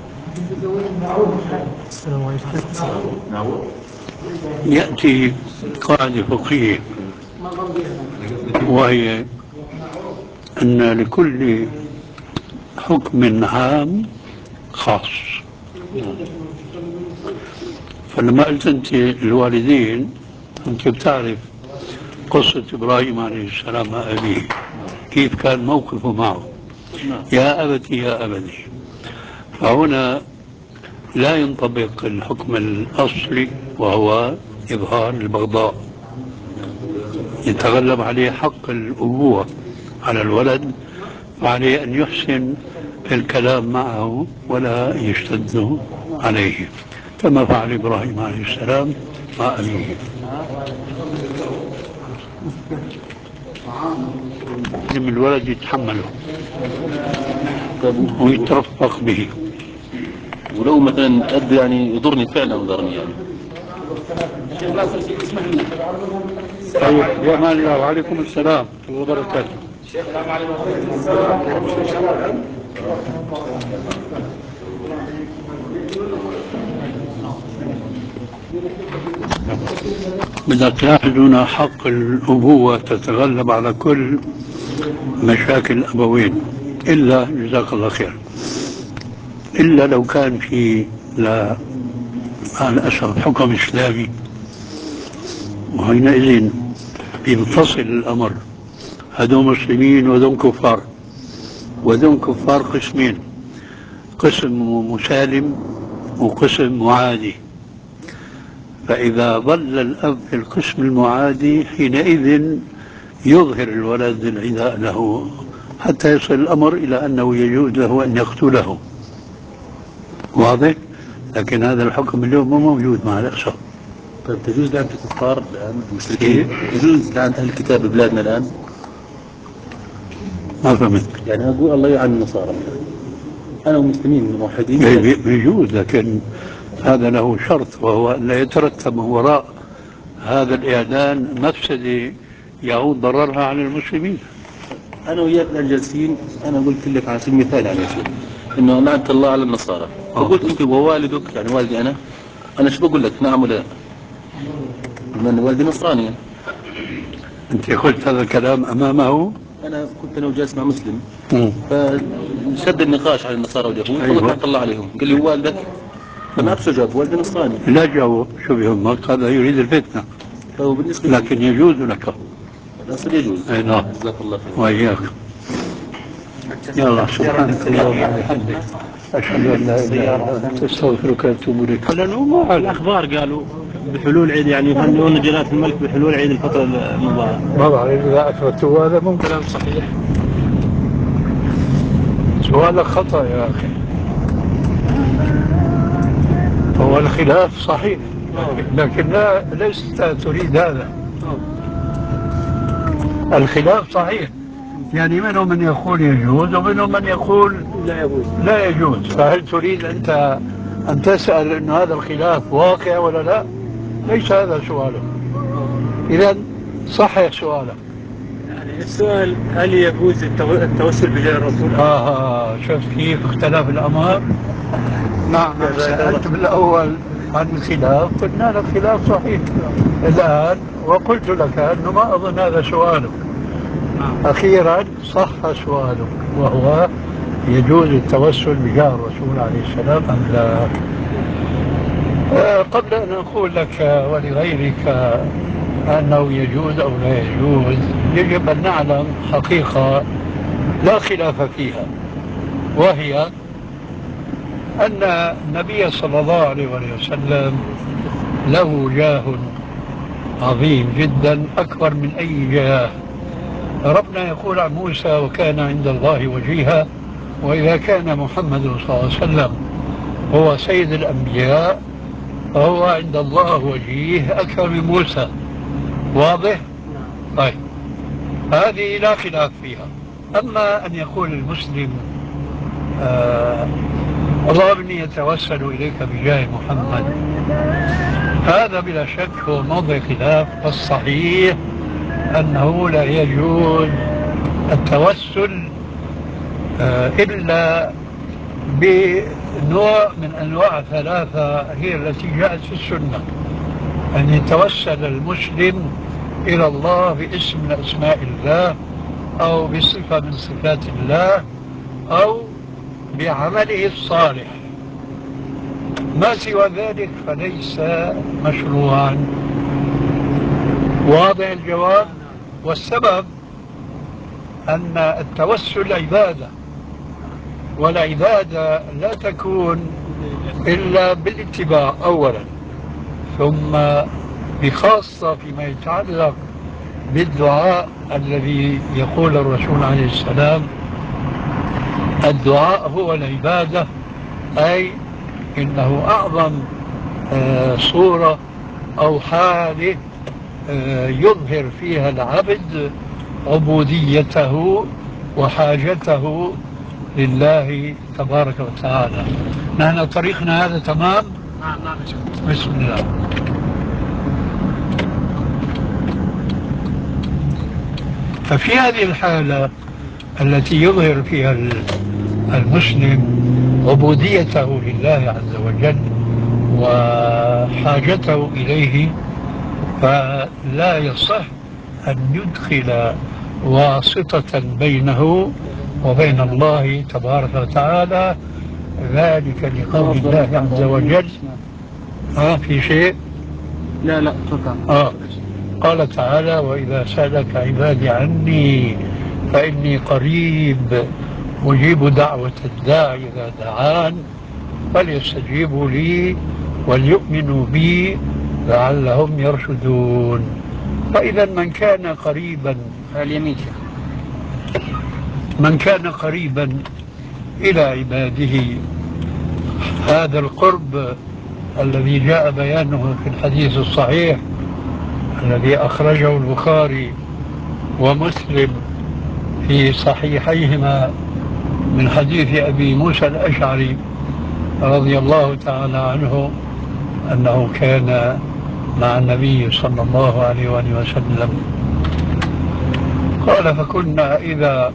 يأتي قاعدة فقهية وهي أن لكل حكم عام خاص. فلما قلت أنت الوالدين، أنت بتعرف قصة إبراهيم عليه السلام مع أبيه كيف كان موقفه معه. يا أبتي يا أبتي. فهنا لا ينطبق الحكم الأصلي وهو إظهار البغضاء، يتغلب عليه حق الأبوة على الولد، وعليه أن يحسن في الكلام معه ولا يشتد عليه كما فعل إبراهيم عليه السلام مع أبيه. لازم الولد يتحمله ويترفق به. ولو مثلا قد يعني يضرني فعلا وضرني يعني. طيب يا مان الله، وعليكم السلام ورحمة الله وبركاته. بدك تلاحظون حق الأبوة تتغلب على كل مشاكل الأبوين، إلا جزاك الله خير، إلا لو كان في لا مع الأسف حكم إسلامي، وحينئذ بينفصل الأمر. هذول مسلمين وهذول كفار، وهذول كفار قسمين: قسم مسالم وقسم معادي. فإذا ظل الأب في القسم المعادي حينئذ يظهر الولد العداء له حتى يصل الأمر إلى أنه يجوز له أن يقتله. واضح؟ لكن هذا الحكم اليوم مو موجود مع الأسف. طيب تجوز لعنة الكفار الآن المشركين؟ تجوز لعنة أهل الكتاب ببلادنا الآن؟ ما فهمت. يعني أقول الله يلعن النصارى مثلا، أنا ومسلمين موحدين يجوز، لكن هذا له شرط، وهو أن لا يترتب من وراء هذا الإعلان مفسدة يعود ضررها على المسلمين. أنا وياك الآن جالسين، أنا قلت لك على سبيل المثال يعني يا شيخ إنه لعنة الله على النصارى، فقلت أنت ووالدك يعني والدي أنا شو بقول لك نعم ولا لا؟ بما أن والدي نصراني. أنت قلت هذا الكلام أمامه؟ أنا كنت وجالس مع مسلم فشد النقاش على النصارى واليهود. أيوة. فقلت لعنة الله عليهم، قال لي والدك؟ فما أبصر جواب، والدي نصراني. لا جاوب، شو بيهمك، هذا يريد الفتنة. بالنسبة لكن يجوز لك. الأصل يجوز. أي نعم. جزاك الله خير. وإياك. يلا سبحانك اللهم وبحمدك أشهد أن لا إله إلا أنت أستغفرك وأتوب إليك. الأخبار قالوا بحلول عيد، يعني يهنئون جلالة الملك بحلول عيد الفطر المبارك. ما بعرف إذا أثبتوا هذا ممكن. كلام صحيح. سؤالك خطأ يا أخي. هو الخلاف صحيح لكن لست تريد هذا. الخلاف صحيح، يعني منهم من يقول يجوز ومنهم من يقول لا يجوز. فهل تريد أنت أن تسأل أن هذا الخلاف واقع ولا لا؟ ليس هذا سؤالك. إذا صحح سؤالك. يعني السؤال هل يجوز التوسل بجاه الرسول؟ شفت كيف اختلف الأمر؟ نعم. سألت بالأول عن الخلاف، قلنا لك خلاف صحيح الآن، وقلت لك أنه ما أظن هذا سؤالك. أخيرا صح سؤالك، وهو يجوز التوسل بجاه الرسول عليه السلام أم لا؟ قبل أن أقول لك ولغيرك أنه يجوز أو لا يجوز، يجب أن نعلم حقيقة لا خلاف فيها، وهي أن النبي صلى الله عليه وسلم له جاه عظيم جدا أكبر من أي جاه. ربنا يقول عن موسى وكان عند الله وجيها، وإذا كان محمد صلى الله عليه وسلم هو سيد الأنبياء فهو عند الله وجيه أكثر من موسى. واضح؟ طيب هذه لا خلاف فيها. أما أن يقول المسلم اللهم إني أتوسل إليك بجاه محمد، هذا بلا شك هو موضع خلاف، والصحيح أنه لا يجوز التوسل إلا بنوع من أنواع ثلاثة هي التي جاءت في السنة: أن يتوسل المسلم إلى الله باسم من أسماء الله، أو بصفة من صفات الله، أو بعمله الصالح. ما سوى ذلك فليس مشروعا. واضح الجواب؟ والسبب أن التوسل عبادة، والعبادة لا تكون إلا بالاتباع أولا، ثم بخاصة فيما يتعلق بالدعاء الذي يقول الرسول عليه السلام: الدعاء هو العبادة، أي إنه أعظم صورة أو حالة يظهر فيها العبد عبوديته وحاجته لله تبارك وتعالى. نحن طريقنا هذا تمام؟ نعم. بسم الله. ففي هذه الحالة التي يظهر فيها المسلم عبوديته لله عز وجل وحاجته إليه، فلا يصح أن يدخل واسطة بينه وبين الله تبارك وتعالى، ذلك لقول الله عز وجل. في شيء؟ لا قال تعالى: وإذا سألك عبادي عني فإني قريب أجيب دعوة الداع إذا دعان فليستجيبوا لي وليؤمنوا بي لعلهم يرشدون. فإذا من كان قريبا اليمين شيخ. من كان قريبا إلى عباده هذا القرب الذي جاء بيانه في الحديث الصحيح الذي أخرجه البخاري ومسلم في صحيحيهما من حديث أبي موسى الأشعري رضي الله تعالى عنه أنه كان مع النبي صلى الله عليه وآله وسلم قال فكنا إذا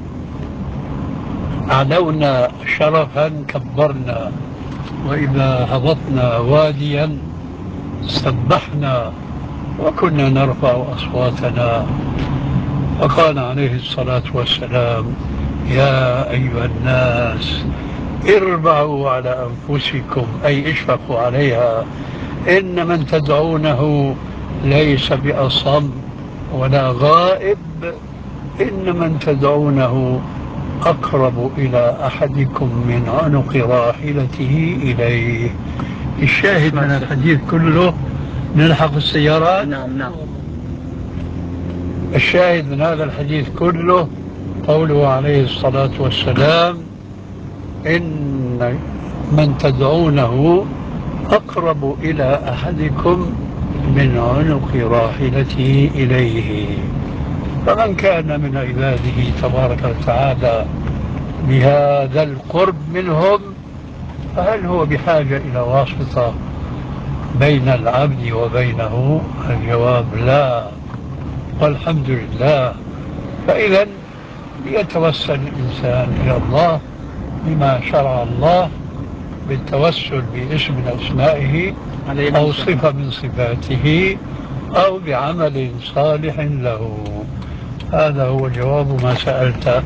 علونا شرفا كبرنا وإذا هبطنا واديا سبحنا وكنا نرفع أصواتنا. فقال عليه الصلاة والسلام يا أيها الناس اربعوا على أنفسكم أي اشفقوا عليها إن من تدعونه ليس بأصم ولا غائب إن من تدعونه أقرب إلى أحدكم من عنق راحلته إليه. الشاهد من الحديث كله نلحق السيارات. نعم. الشاهد من هذا الحديث كله قوله عليه الصلاة والسلام إن من تدعونه أقرب إلى أحدكم من عنق راحلته إليه. فمن كان من عباده تبارك وتعالى بهذا القرب منهم فهل هو بحاجة إلى واسطة بين العبد وبينه؟ الجواب لا والحمد لله. فإذا ليتوسل الإنسان إلى الله بما شرع الله بالتوسل باسم من أسمائه أو صفة من صفاته أو بعمل صالح له. هذا هو جواب ما سألت.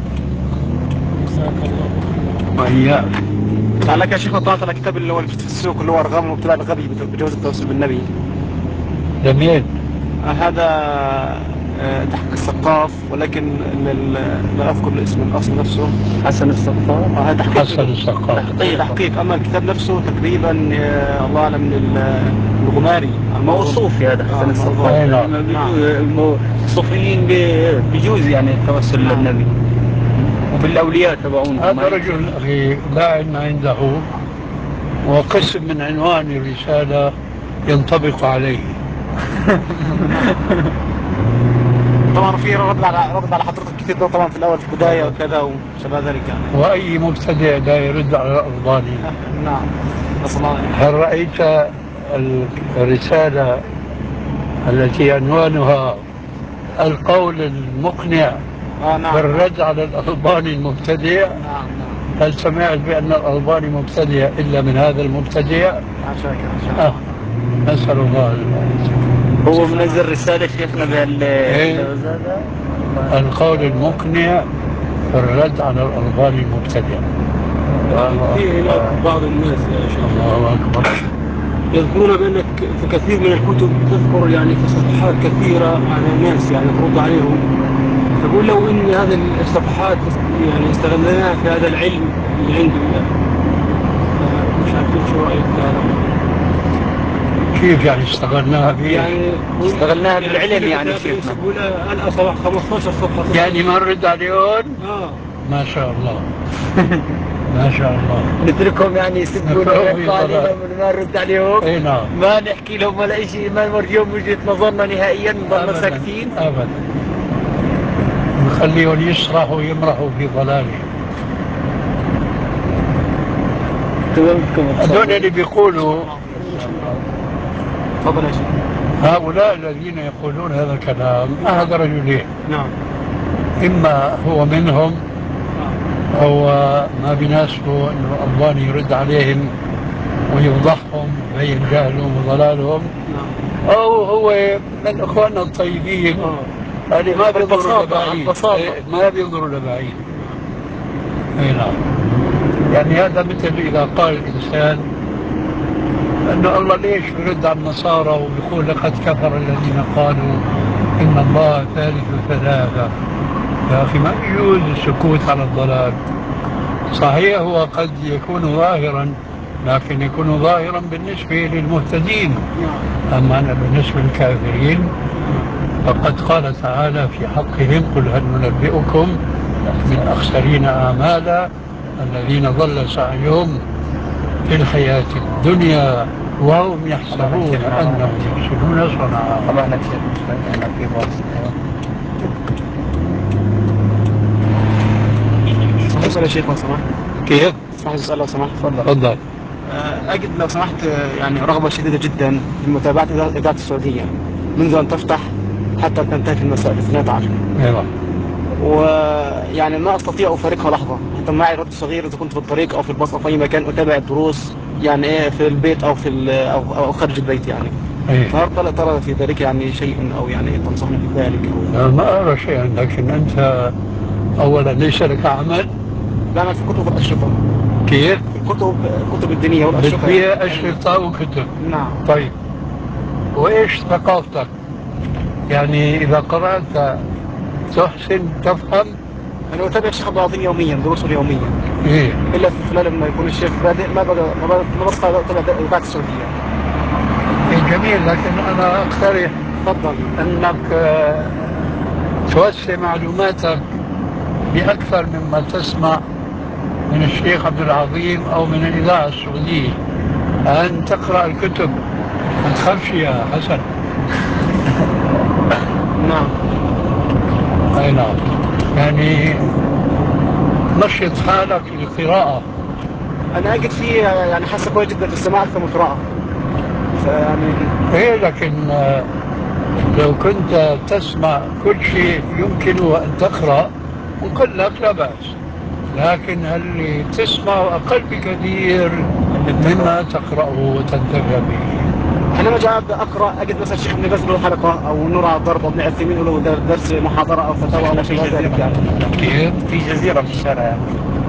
وإياك. لعلك يا شيخ طلعت على كتاب اللي هو في السوق اللي هو أرغام وابتلاء الغبي بجواز التوسل بالنبي. جميل. هذا تحقيق الثقاف ولكن لا أذكر الاسم الأصل نفسه. حسن الثقاف. هذا حسن الثقاف. تحقيق. أما الكتاب نفسه تقريبا الله أعلم من الغماري الموصوف هذا حسن الثقاف. الصوفيين بجوز يعني التوسل للنبي وبالأولياء تبعون. هذا رجل أخي لا علم عنده وقسم من عنوان الرسالة ينطبق عليه. طبعا في رد على حضرتك كثير طبعا في الاول في البدايه وكذا وشبه ذلك يعني. واي مبتدع لا يرد على الألباني. نعم. هل رأيت الرسالة التي عنوانها القول المقنع نعم. بالرد على الألباني المبتدع؟ نعم. هل سمعت بأن الألباني مبتدع إلا من هذا المبتدع؟ نسأل الله هو منزل رسالة شيخنا القول المقنع في الرد على الألباني المبتدع. في بعض الناس يا شيخ الله أكبر يذكرون بأنك في كثير من الكتب تذكر يعني في صفحات كثيرة عن الناس يعني ترد عليهم، تقول لو إن هذه الصفحات يعني استغلناها في هذا العلم اللي عندنا مش عارفين شو رأيك في هذا؟ كيف يعني استغلناها به؟ يعني استغلناها بالعلم يعني شيخنا. يقول أنا 15 صفحة يعني ما نرد عليهم؟ ما شاء الله. ما شاء الله. نتركهم يعني يسبونا ويحكوا علينا ما نرد عليهم. اي نعم. ما نحكي لهم ولا شيء، ما نوريهم وجهة نظرنا نهائيا، نضلنا ساكتين ابدا. نخليهم يسرحوا ويمرحوا في ضلالهم. هذول اللي بيقولوا تفضل يا شيخ. هؤلاء الذين يقولون هذا الكلام هذا رجلين. نعم. إما هو منهم أو ما بيناسبه أنه الألباني يرد عليهم ويفضحهم ويبين جهلهم وضلالهم، أو هو من إخواننا الطيبين اللي ما بينظروا لبعيد. ما بينظروا لبعيد. أي نعم. يعني هذا مثل إذا قال الإنسان أنه الله ليش يرد على النصارى ويقول لقد كفر الذين قالوا إن الله ثالث ثلاثة. يا أخي ما يجوز السكوت على الضلال. صحيح هو قد يكون ظاهرا لكن يكون ظاهرا بالنسبة للمهتدين، أما أنا بالنسبة للكافرين فقد قال تعالى في حقهم قل هل ننبئكم بالأخسرين أعمالا الذين ضل سعيهم في الحياة الدنيا وهم يحسبون أنهم يحسنون صنعا. الله نكسب أنا في أسأل يا شيخ لو سمحت. كيف؟ اسمح لي أسأل لو سمحت. تفضل. أجد لو سمحت يعني رغبة شديدة جدا في متابعة إذاعة السعودية منذ أن تفتح حتى تنتهي في المساء في 12. ايوه. ويعني ما أستطيع أفارقها لحظة، حتى معي رد صغير إذا كنت في الطريق أو في الباص أو في أي مكان أتابع الدروس يعني إيه في البيت أو في أو خارج البيت يعني. إيه. فهل ترى في ذلك يعني شيء أو يعني تنصحني في ذلك أو؟ ما أرى شيئا، لكن أنت أولا ليس لك عمل؟ لا أنا في الكتب والأشرطة. كيف؟ الكتب الدينية والأشرطة. فيها أشرطة وكتب. نعم. طيب وإيش ثقافتك؟ يعني إذا قرأت تحسن تفهم؟ أنا أتابع الشيخ عبد العظيم يوميا دروسه اليومية. إيه؟ إلا في خلال ما يكون الشيخ بادئ ما بصحى أتابع إذاعة السعودية. إيه جميل، لكن أنا أقترح تفضل أنك توسع معلوماتك بأكثر مما تسمع من الشيخ عبد العظيم أو من الإذاعة السعودية، أن تقرأ الكتب. ما تخافش يا حسن. نعم. أي نعم، يعني نشط حالك للقراءة. أنا أجد فيه يعني حاسة كويس جدا في السماع أكثر من القراءة. يعني إيه لكن لو كنت تسمع كل شيء يمكن أن تقرأ نقول لك لا بأس، لكن اللي تسمع أقل بكثير مما تقرأه وتنتفع به. حينما جاء أبدأ أقرأ أجد مثلا الشيخ ابن باز له حلقة أو نور على الضرب أو ابن عثيمين له درس محاضرة أو فتاوى أو ما شابه ذلك يعني. كيف؟ في جزيرة في الشارع يعني.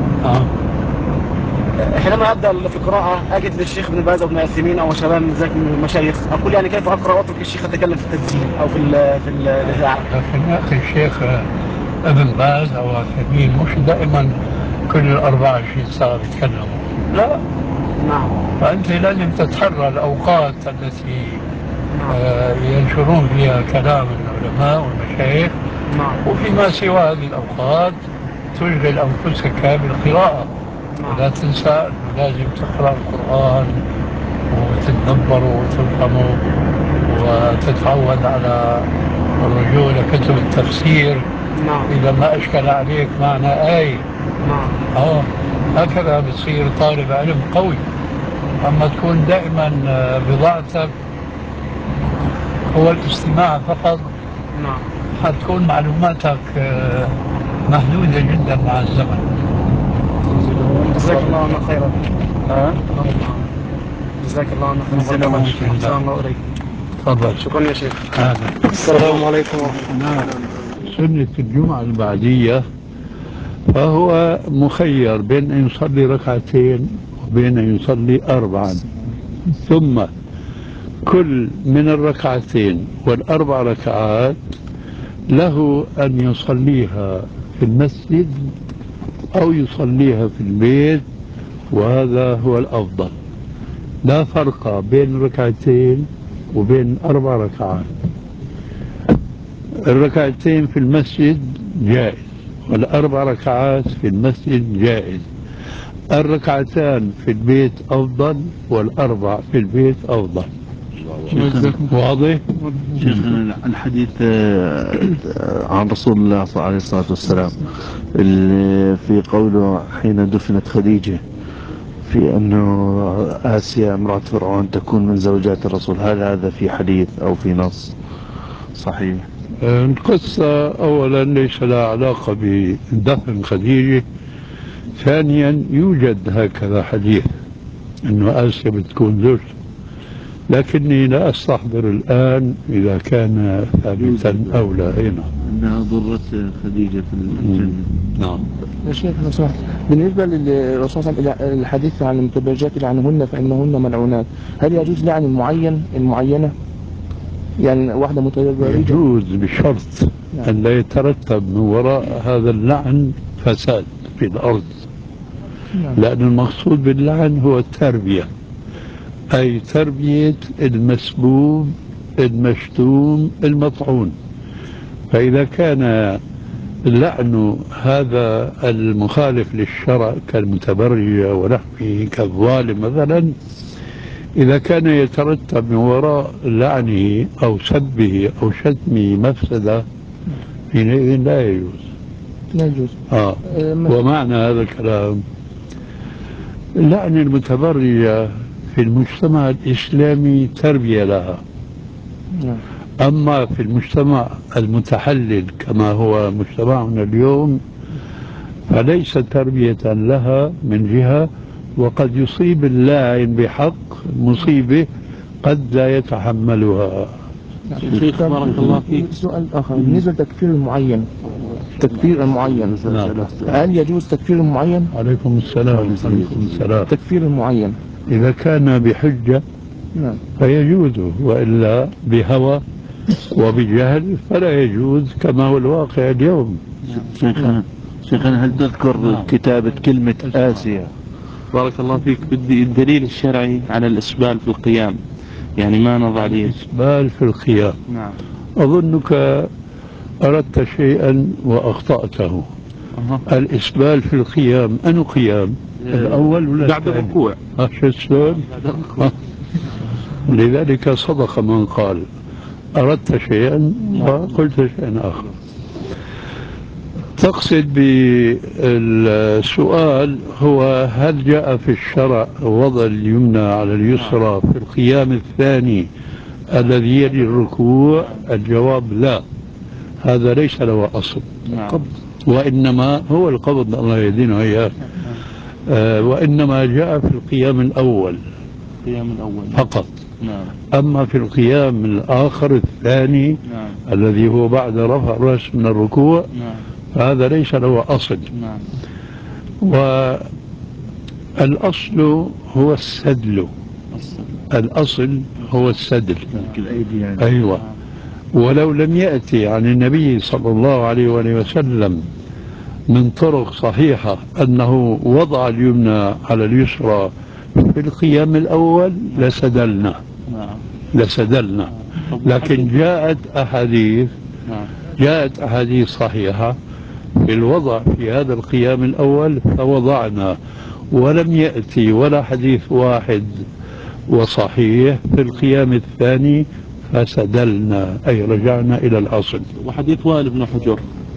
حينما أبدأ في القراءة أجد للشيخ ابن باز أو ابن عثيمين أو شباب من ذلك من المشايخ أقول يعني كيف أقرأ وأترك الشيخ يتكلم في التسجيل أو في الإذاعة. لكن يا أخي الشيخ ابن باز أو عثيمين مش دائما كل 24 ساعة بيتكلموا، لا. نعم. فأنت لازم تتحرى الأوقات التي ينشرون فيها كلام العلماء والمشايخ. نعم. وفيما سوى هذه الأوقات تشغل أنفسك بالقراءة. ولا تنسى أنه لازم تقرأ القرآن وتتدبره وتفهمه وتتعود على الرجوع لكتب التفسير. نعم. إذا ما أشكل عليك معنى آية. نعم. هكذا بتصير طالب علم قوي. أما تكون دائما بضاعتك هو الاستماع فقط، نعم، حتكون معلوماتك محدودة جدا مع الزمن. جزاك الله عنا خيرا. جزاك الله عنا خيرا. إن شاء الله إليك. تفضل. شكرا يا شيخ. السلام عليكم ورحمة الله. سنة الجمعة البعدية فهو مخير بين أن يصلي ركعتين وبين أن يصلي 4، ثم كل من الركعتين والأربع ركعات له أن يصليها في المسجد أو يصليها في البيت، وهذا هو الأفضل. لا فرق بين ركعتين وبين 4 ركعات. الركعتين في المسجد جائز، والأربع ركعات في المسجد جائز. الركعتان في البيت أفضل، والأربع في البيت أفضل. واضح؟ شيخنا الحديث عن رسول الله عليه الصلاة والسلام اللي في قوله حين دفنت خديجة في أنه آسيا امرأة فرعون تكون من زوجات الرسول، هل هذا في حديث أو في نص صحيح؟ القصة أولا ليس لها علاقة بدفن خديجة. ثانيا يوجد هكذا حديث أنه آسيا بتكون زوجته، لكني لا أستحضر الآن إذا كان ثابتا أو لا. هنا أنها ضرت خديجة في الجنة. نعم. يا شيخ لو سمحت، بالنسبة للرسول صلى الله عليه وسلم الحديث عن المتبرجات لعنهن فإنهن ملعونات، هل يجوز لعن المعينة؟ يعني واحدة متبرجة يجوز بشرط أن لا يترتب من وراء هذا اللعن فساد في الأرض. لأن المقصود باللعن هو التربية، أي تربية المسبوب المشتوم المطعون. فإذا كان لعن هذا المخالف للشرع كالمتبرج ونحوه كالظالم مثلا، إذا كان يترتب من وراء لعنه أو سبه أو شتمه مفسدة حينئذ لا يجوز. لا يجوز. ومعنى هذا الكلام لعن المتبرجة في المجتمع الإسلامي تربية لها. أما في المجتمع المتحلل كما هو مجتمعنا اليوم فليس تربية لها من جهة، وقد يصيب اللاعن بحق مصيبة قد لا يتحملها. شيخ بارك الله فيك، سؤال آخر بالنسبة لتكفير المعين. تكفير المعين هل يجوز تكفير المعين؟ عليكم السلام. عليكم السلام. تكفير المعين إذا كان بحجة فيجوز، وإلا بهوى وبجهل فلا يجوز كما هو الواقع اليوم. شيخنا هل تذكر كتابة كلمة آسيا؟ بارك الله فيك، بدي الدليل الشرعي على الإسبال في القيام، يعني ما نضع لي الإسبال في القيام. نعم. أظنك أردت شيئا وأخطأته. الإسبال في القيام أنه قيام الأول ولا بعد الركوع؟ شو السؤال؟ لذلك صدق من قال أردت شيئا وقلت شيئا آخر. تقصد بالسؤال هو هل جاء في الشرع وضع اليمنى على اليسرى في القيام الثاني الذي يلي الركوع؟ الجواب لا، هذا ليس له أصل. وإنما هو القبض، الله يهدينا وإياك. وإنما جاء في القيام الأول فقط. أما في القيام الآخر الثاني الذي هو بعد رفع الرأس من الركوع هذا ليس له أصل. والأصل هو السدل. الأصل هو السدل. أيوة. ولو لم يأتي عن النبي صلى الله عليه وآله وسلم من طرق صحيحة أنه وضع اليمنى على اليسرى في القيام الأول لسدلنا. لكن جاءت أحاديث صحيحة في الوضع في هذا القيام الأول فوضعنا، ولم يأتي ولا حديث واحد وصحيح في القيام الثاني فسدلنا، أي رجعنا إلى الأصل. وحديث وائل بن حجر،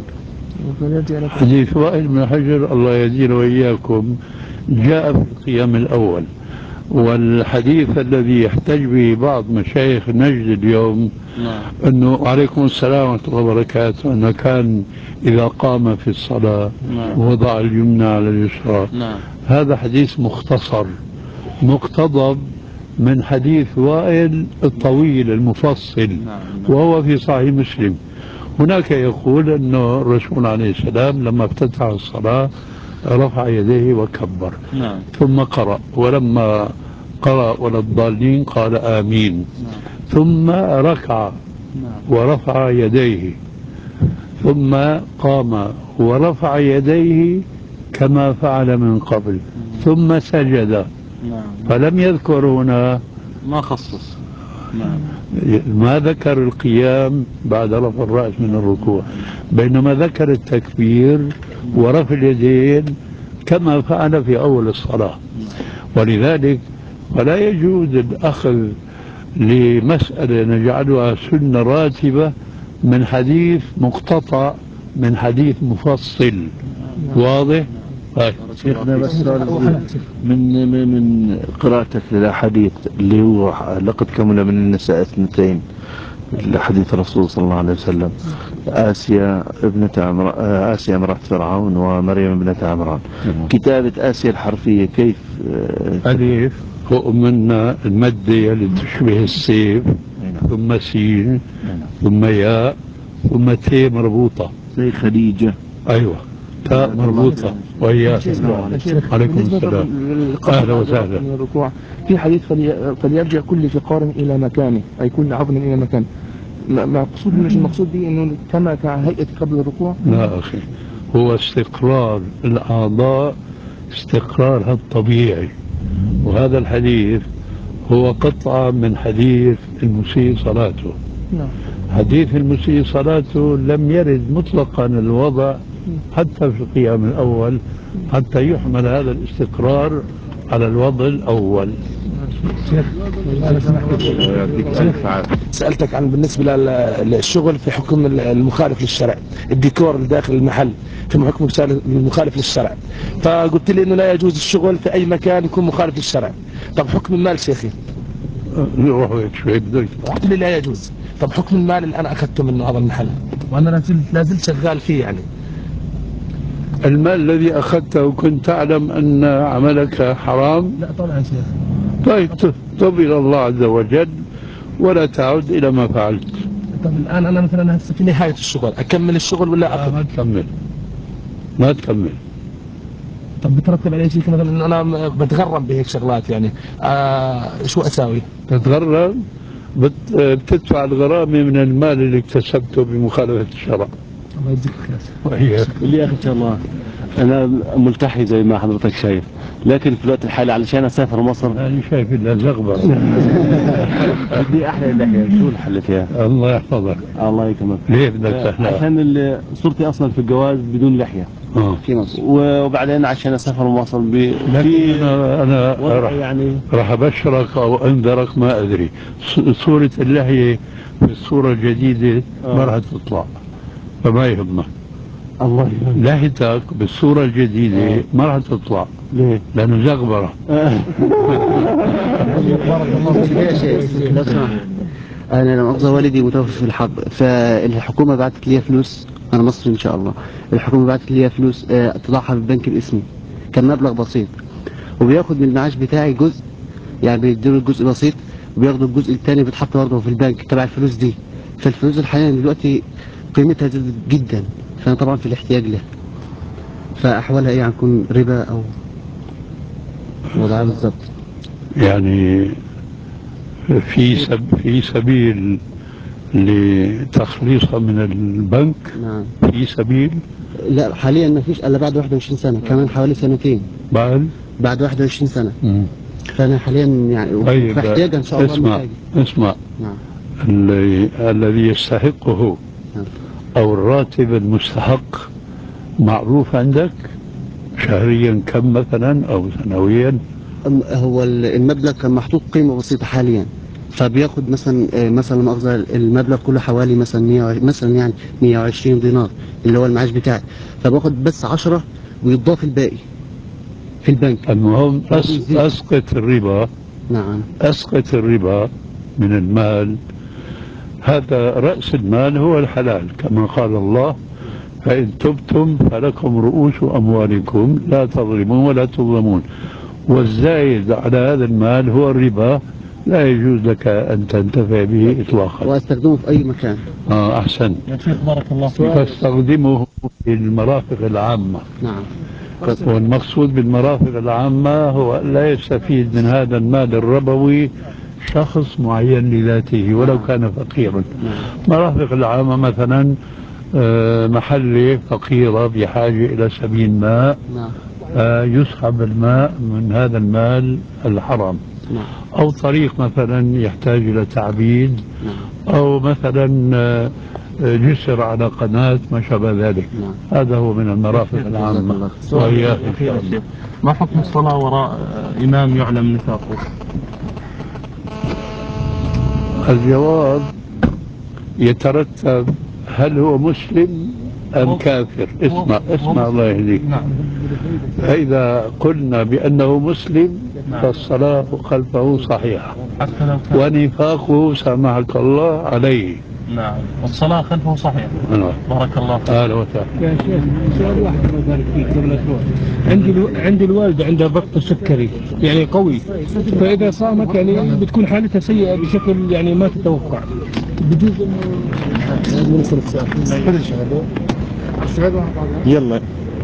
حديث وائل بن حجر الله يهدينا وإياكم جاء في القيام الأول. والحديث الذي يحتج به بعض مشايخ نجد اليوم أنه عليكم السلام ورحمة الله وبركاته، أنه كان إذا قام في الصلاة وضع اليمنى على اليسرى. هذا حديث مختصر مقتضب من حديث وائل الطويل المفصل وهو في صحيح مسلم. هناك يقول أنه الرسول عليه السلام لما افتتح الصلاة رفع يديه وكبر ثم قرأ، ولما قرأ ولا الضالين قال آمين، ثم ركع ورفع يديه، ثم قام ورفع يديه كما فعل من قبل، ثم سجد. فلم يذكر هنا، ما خصص، ما ذكر القيام بعد رفع الرأس من الركوع، بينما ذكر التكبير ورفع اليدين كما فعل في أول الصلاة. ولذلك فلا يجوز الأخذ لمسألة نجعلها سنة راتبة من حديث مقتطع من حديث مفصل. واضح؟ شيخنا بس من قراءتك للأحاديث اللي هو لقد كمل من النساء 2 الحديث الرسول صلى الله عليه وسلم، آسيا امرأة فرعون ومريم ابنة عمران. كتابة آسيا الحرفية كيف؟ ألف فوق منا المادة اللي تشبه السيف، ثم سين، ثم ياء، ثم تاء مربوطة زي خديجة. أيوة، تاء مربوطة. وإياك. عليكم السلام. أهلا وسهلا. من الركوع في حديث فليرجع كل فقار إلى مكانه، أي كل عظم إلى مكانه. مش المقصود به انه كما كهيئة قبل الركوع؟ لا اخي، هو استقرار الاعضاء استقرارها الطبيعي. وهذا الحديث هو قطعة من حديث المسيء صلاته. حديث المسيء صلاته لم يرد مطلقا الوضع حتى في القيام الأول حتى يحمل هذا الاستقرار على الوضع الأول. سألتك عن بالنسبة للشغل في حكم المخالف للشرع، الديكور اللي داخل المحل في حكم المخالف للشرع، فقلت لي انه لا يجوز الشغل في اي مكان يكون مخالف للشرع. طب حكم المال شيخي؟ روحوا هيك شوي بدك. قلت لي لا يجوز. طب حكم المال اللي انا اخذته منه هذا المحل وانا لازلت شغال فيه يعني؟ المال الذي أخذته كنت تعلم أن عملك حرام؟ لا طبعا شيخ. طيب تب إلى الله عز وجل ولا تعد إلى ما فعلت. طب الآن أنا مثلا هسه في نهاية الشغل أكمل الشغل ولا أخذ؟ ما تكمل، ما تكمل. طب بترتب علي شيء مثلا إنه أنا بتغرم بهيك شغلات يعني شو أساوي؟ تتغرم بتدفع الغرامة من المال اللي اكتسبته بمخالفة الشرع. الله يجزيك خير. وإياك. اللي يا أخي إن شاء الله أنا ملتحي زي ما حضرتك شايف، لكن في الوقت الحالي علشان أسافر مصر أنا شايف إلا زغبة. بدي أحلى اللحية، شو الحل فيها؟ الله يحفظك. الله يكرمك. ليه بدك تحلى؟ عشان صرتي أصلا في الجواز بدون لحية في مصر، وبعدين عشان أسافر مصر لكن أنا يعني راح أبشرك أو أنذرك ما أدري، صورة اللحية في الصورة الجديدة ما راح تطلع، فما يهمك. الله يهمك. لحيتك بالصورة الجديدة ما راح تطلع. ليه؟ لأنه زغبرة. بارك الله فيك يا شيخ. لو سمحت، انا لما اخذ والدي متوفى في الحرب، فالحكومه بعثت لي فلوس، انا مصري ان شاء الله، الحكومه بعثت لي فلوس تضعها في البنك باسمي، كان مبلغ بسيط، وبياخد من المعاش بتاعي جزء، يعني بيديله جزء بسيط وبياخدوا الجزء الثاني بيتحط برضه في البنك تبع الفلوس دي. فالفلوس الحاليا دلوقتي قيمتها زادت جدا، فانا طبعا في الاحتياج لها، فاحوالها ايه، هنكون ربا او وضعها بالظبط؟ يعني في سبيل لتخليصها من البنك. نعم. في سبيل؟ لا حاليا ما فيش الا بعد 21 سنه، كمان حوالي سنتين بعد 21 سنه. فانا حاليا يعني طيب محتاج ان شاء الله. اسمع. نعم. الذي يستحقه او الراتب المستحق معروف عندك شهريا كم مثلا او سنويا؟ هو المبلغ كان محطوط قيمه بسيطه حاليا، فبياخد مثلا مؤاخذة المبلغ كله حوالي مثلا يعني 120 دينار اللي هو المعاش بتاعي، فباخد بس 10 ويضاف الباقي في البنك. المهم اسقط الربا. نعم. اسقط الربا من المال، هذا رأس المال هو الحلال كما قال الله: فإن تبتم فلكم رؤوس أموالكم لا تظلمون ولا تظلمون. والزايد على هذا المال هو الربا، لا يجوز لك أن تنتفع به إطلاقا. واستخدمه في أي مكان. أحسن. يا شيخ بارك الله فيك. فاستخدمه في المرافق العامة. نعم. والمقصود بالمرافق العامة هو لا يستفيد من هذا المال الربوي شخص معين لذاته ولو كان فقيرا. مرافق العامة مثلا محلة فقيرة بحاجة إلى سبيل ماء، يسحب الماء من هذا المال الحرام. أو طريق مثلا يحتاج إلى تعبيد، أو مثلا جسر على قناة ما شابه ذلك. هذا هو من المرافق العامة. وإياك ما حكم الصلاة وراء إمام يعلم نفاقه؟ الجواب يترتب هل هو مسلم أم كافر. اسمع الله يهديك. فإذا قلنا بأنه مسلم فالصلاة خلفه صحيحة، ونفاقه سامحك الله عليه. نعم، والصلاة خلفه صحيح. بارك الله فيك. أهلا وسهلا. يا شيخ سؤال واحد الله يبارك فيك قبل لا تروح. عندي الوالدة عندها ضغط السكري يعني قوي، فإذا صامت يعني بتكون حالتها سيئة بشكل يعني ما تتوقع. بجوز يلا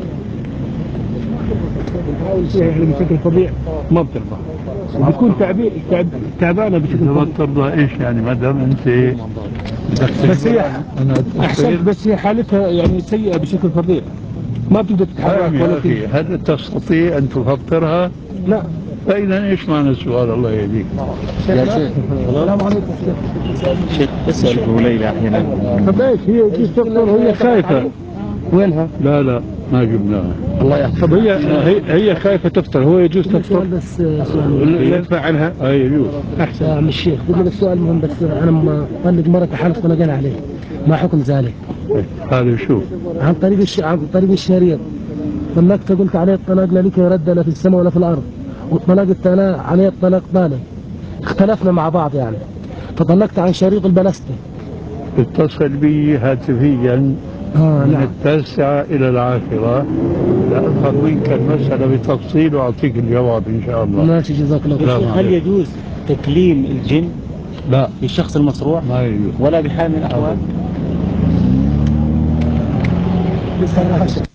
بتحاول فيها يعني بشكل طبيعي ما بترضى، بتكون تعبانة بشكل طبيعي. ما ترضى ايش يعني ما دام انت بس هي احسن، بس هي حالتها يعني سيئة بشكل فظيع، ما بتقدر تتحرك ولا هل تستطيع ان تفطرها؟ لا فإذا إيش معنى السؤال الله يهديك؟ يا شيخ السلام عليكم شيخ اسال ابو ليلى احيانا. طب ايش هي يجوز تفطر وهي خايفة؟ وينها؟ لا ما جبناها. الله يحفظك. طب هي خايفة تفطر، هو يجوز تفطر؟ بس سؤال ندفع عنها؟ اي يجوز. احسن يا عم الشيخ، قلت لك السؤال مهم، بس انا لما طلق مرتي حلف ونقل عليه، ما حكم ذلك؟ هذا شوف عن طريق الشريط. طلقت قلت عليه الطلاق لا لك يرد لا في السماء ولا في الارض، والطلاق الثاني عليه الطلاق طالق. اختلفنا مع بعض يعني، فطلقت عن شريط البلاستيك. اتصل بي هاتفيا من 9 إلى 10 لأفهم منك المسألة بتفصيل وأعطيك الجواب إن شاء الله. ماشي، جزاك الله خير. هل يجوز تكليم الجن لا بالشخص المصروع ما يجوز ولا بحال من الأحوال؟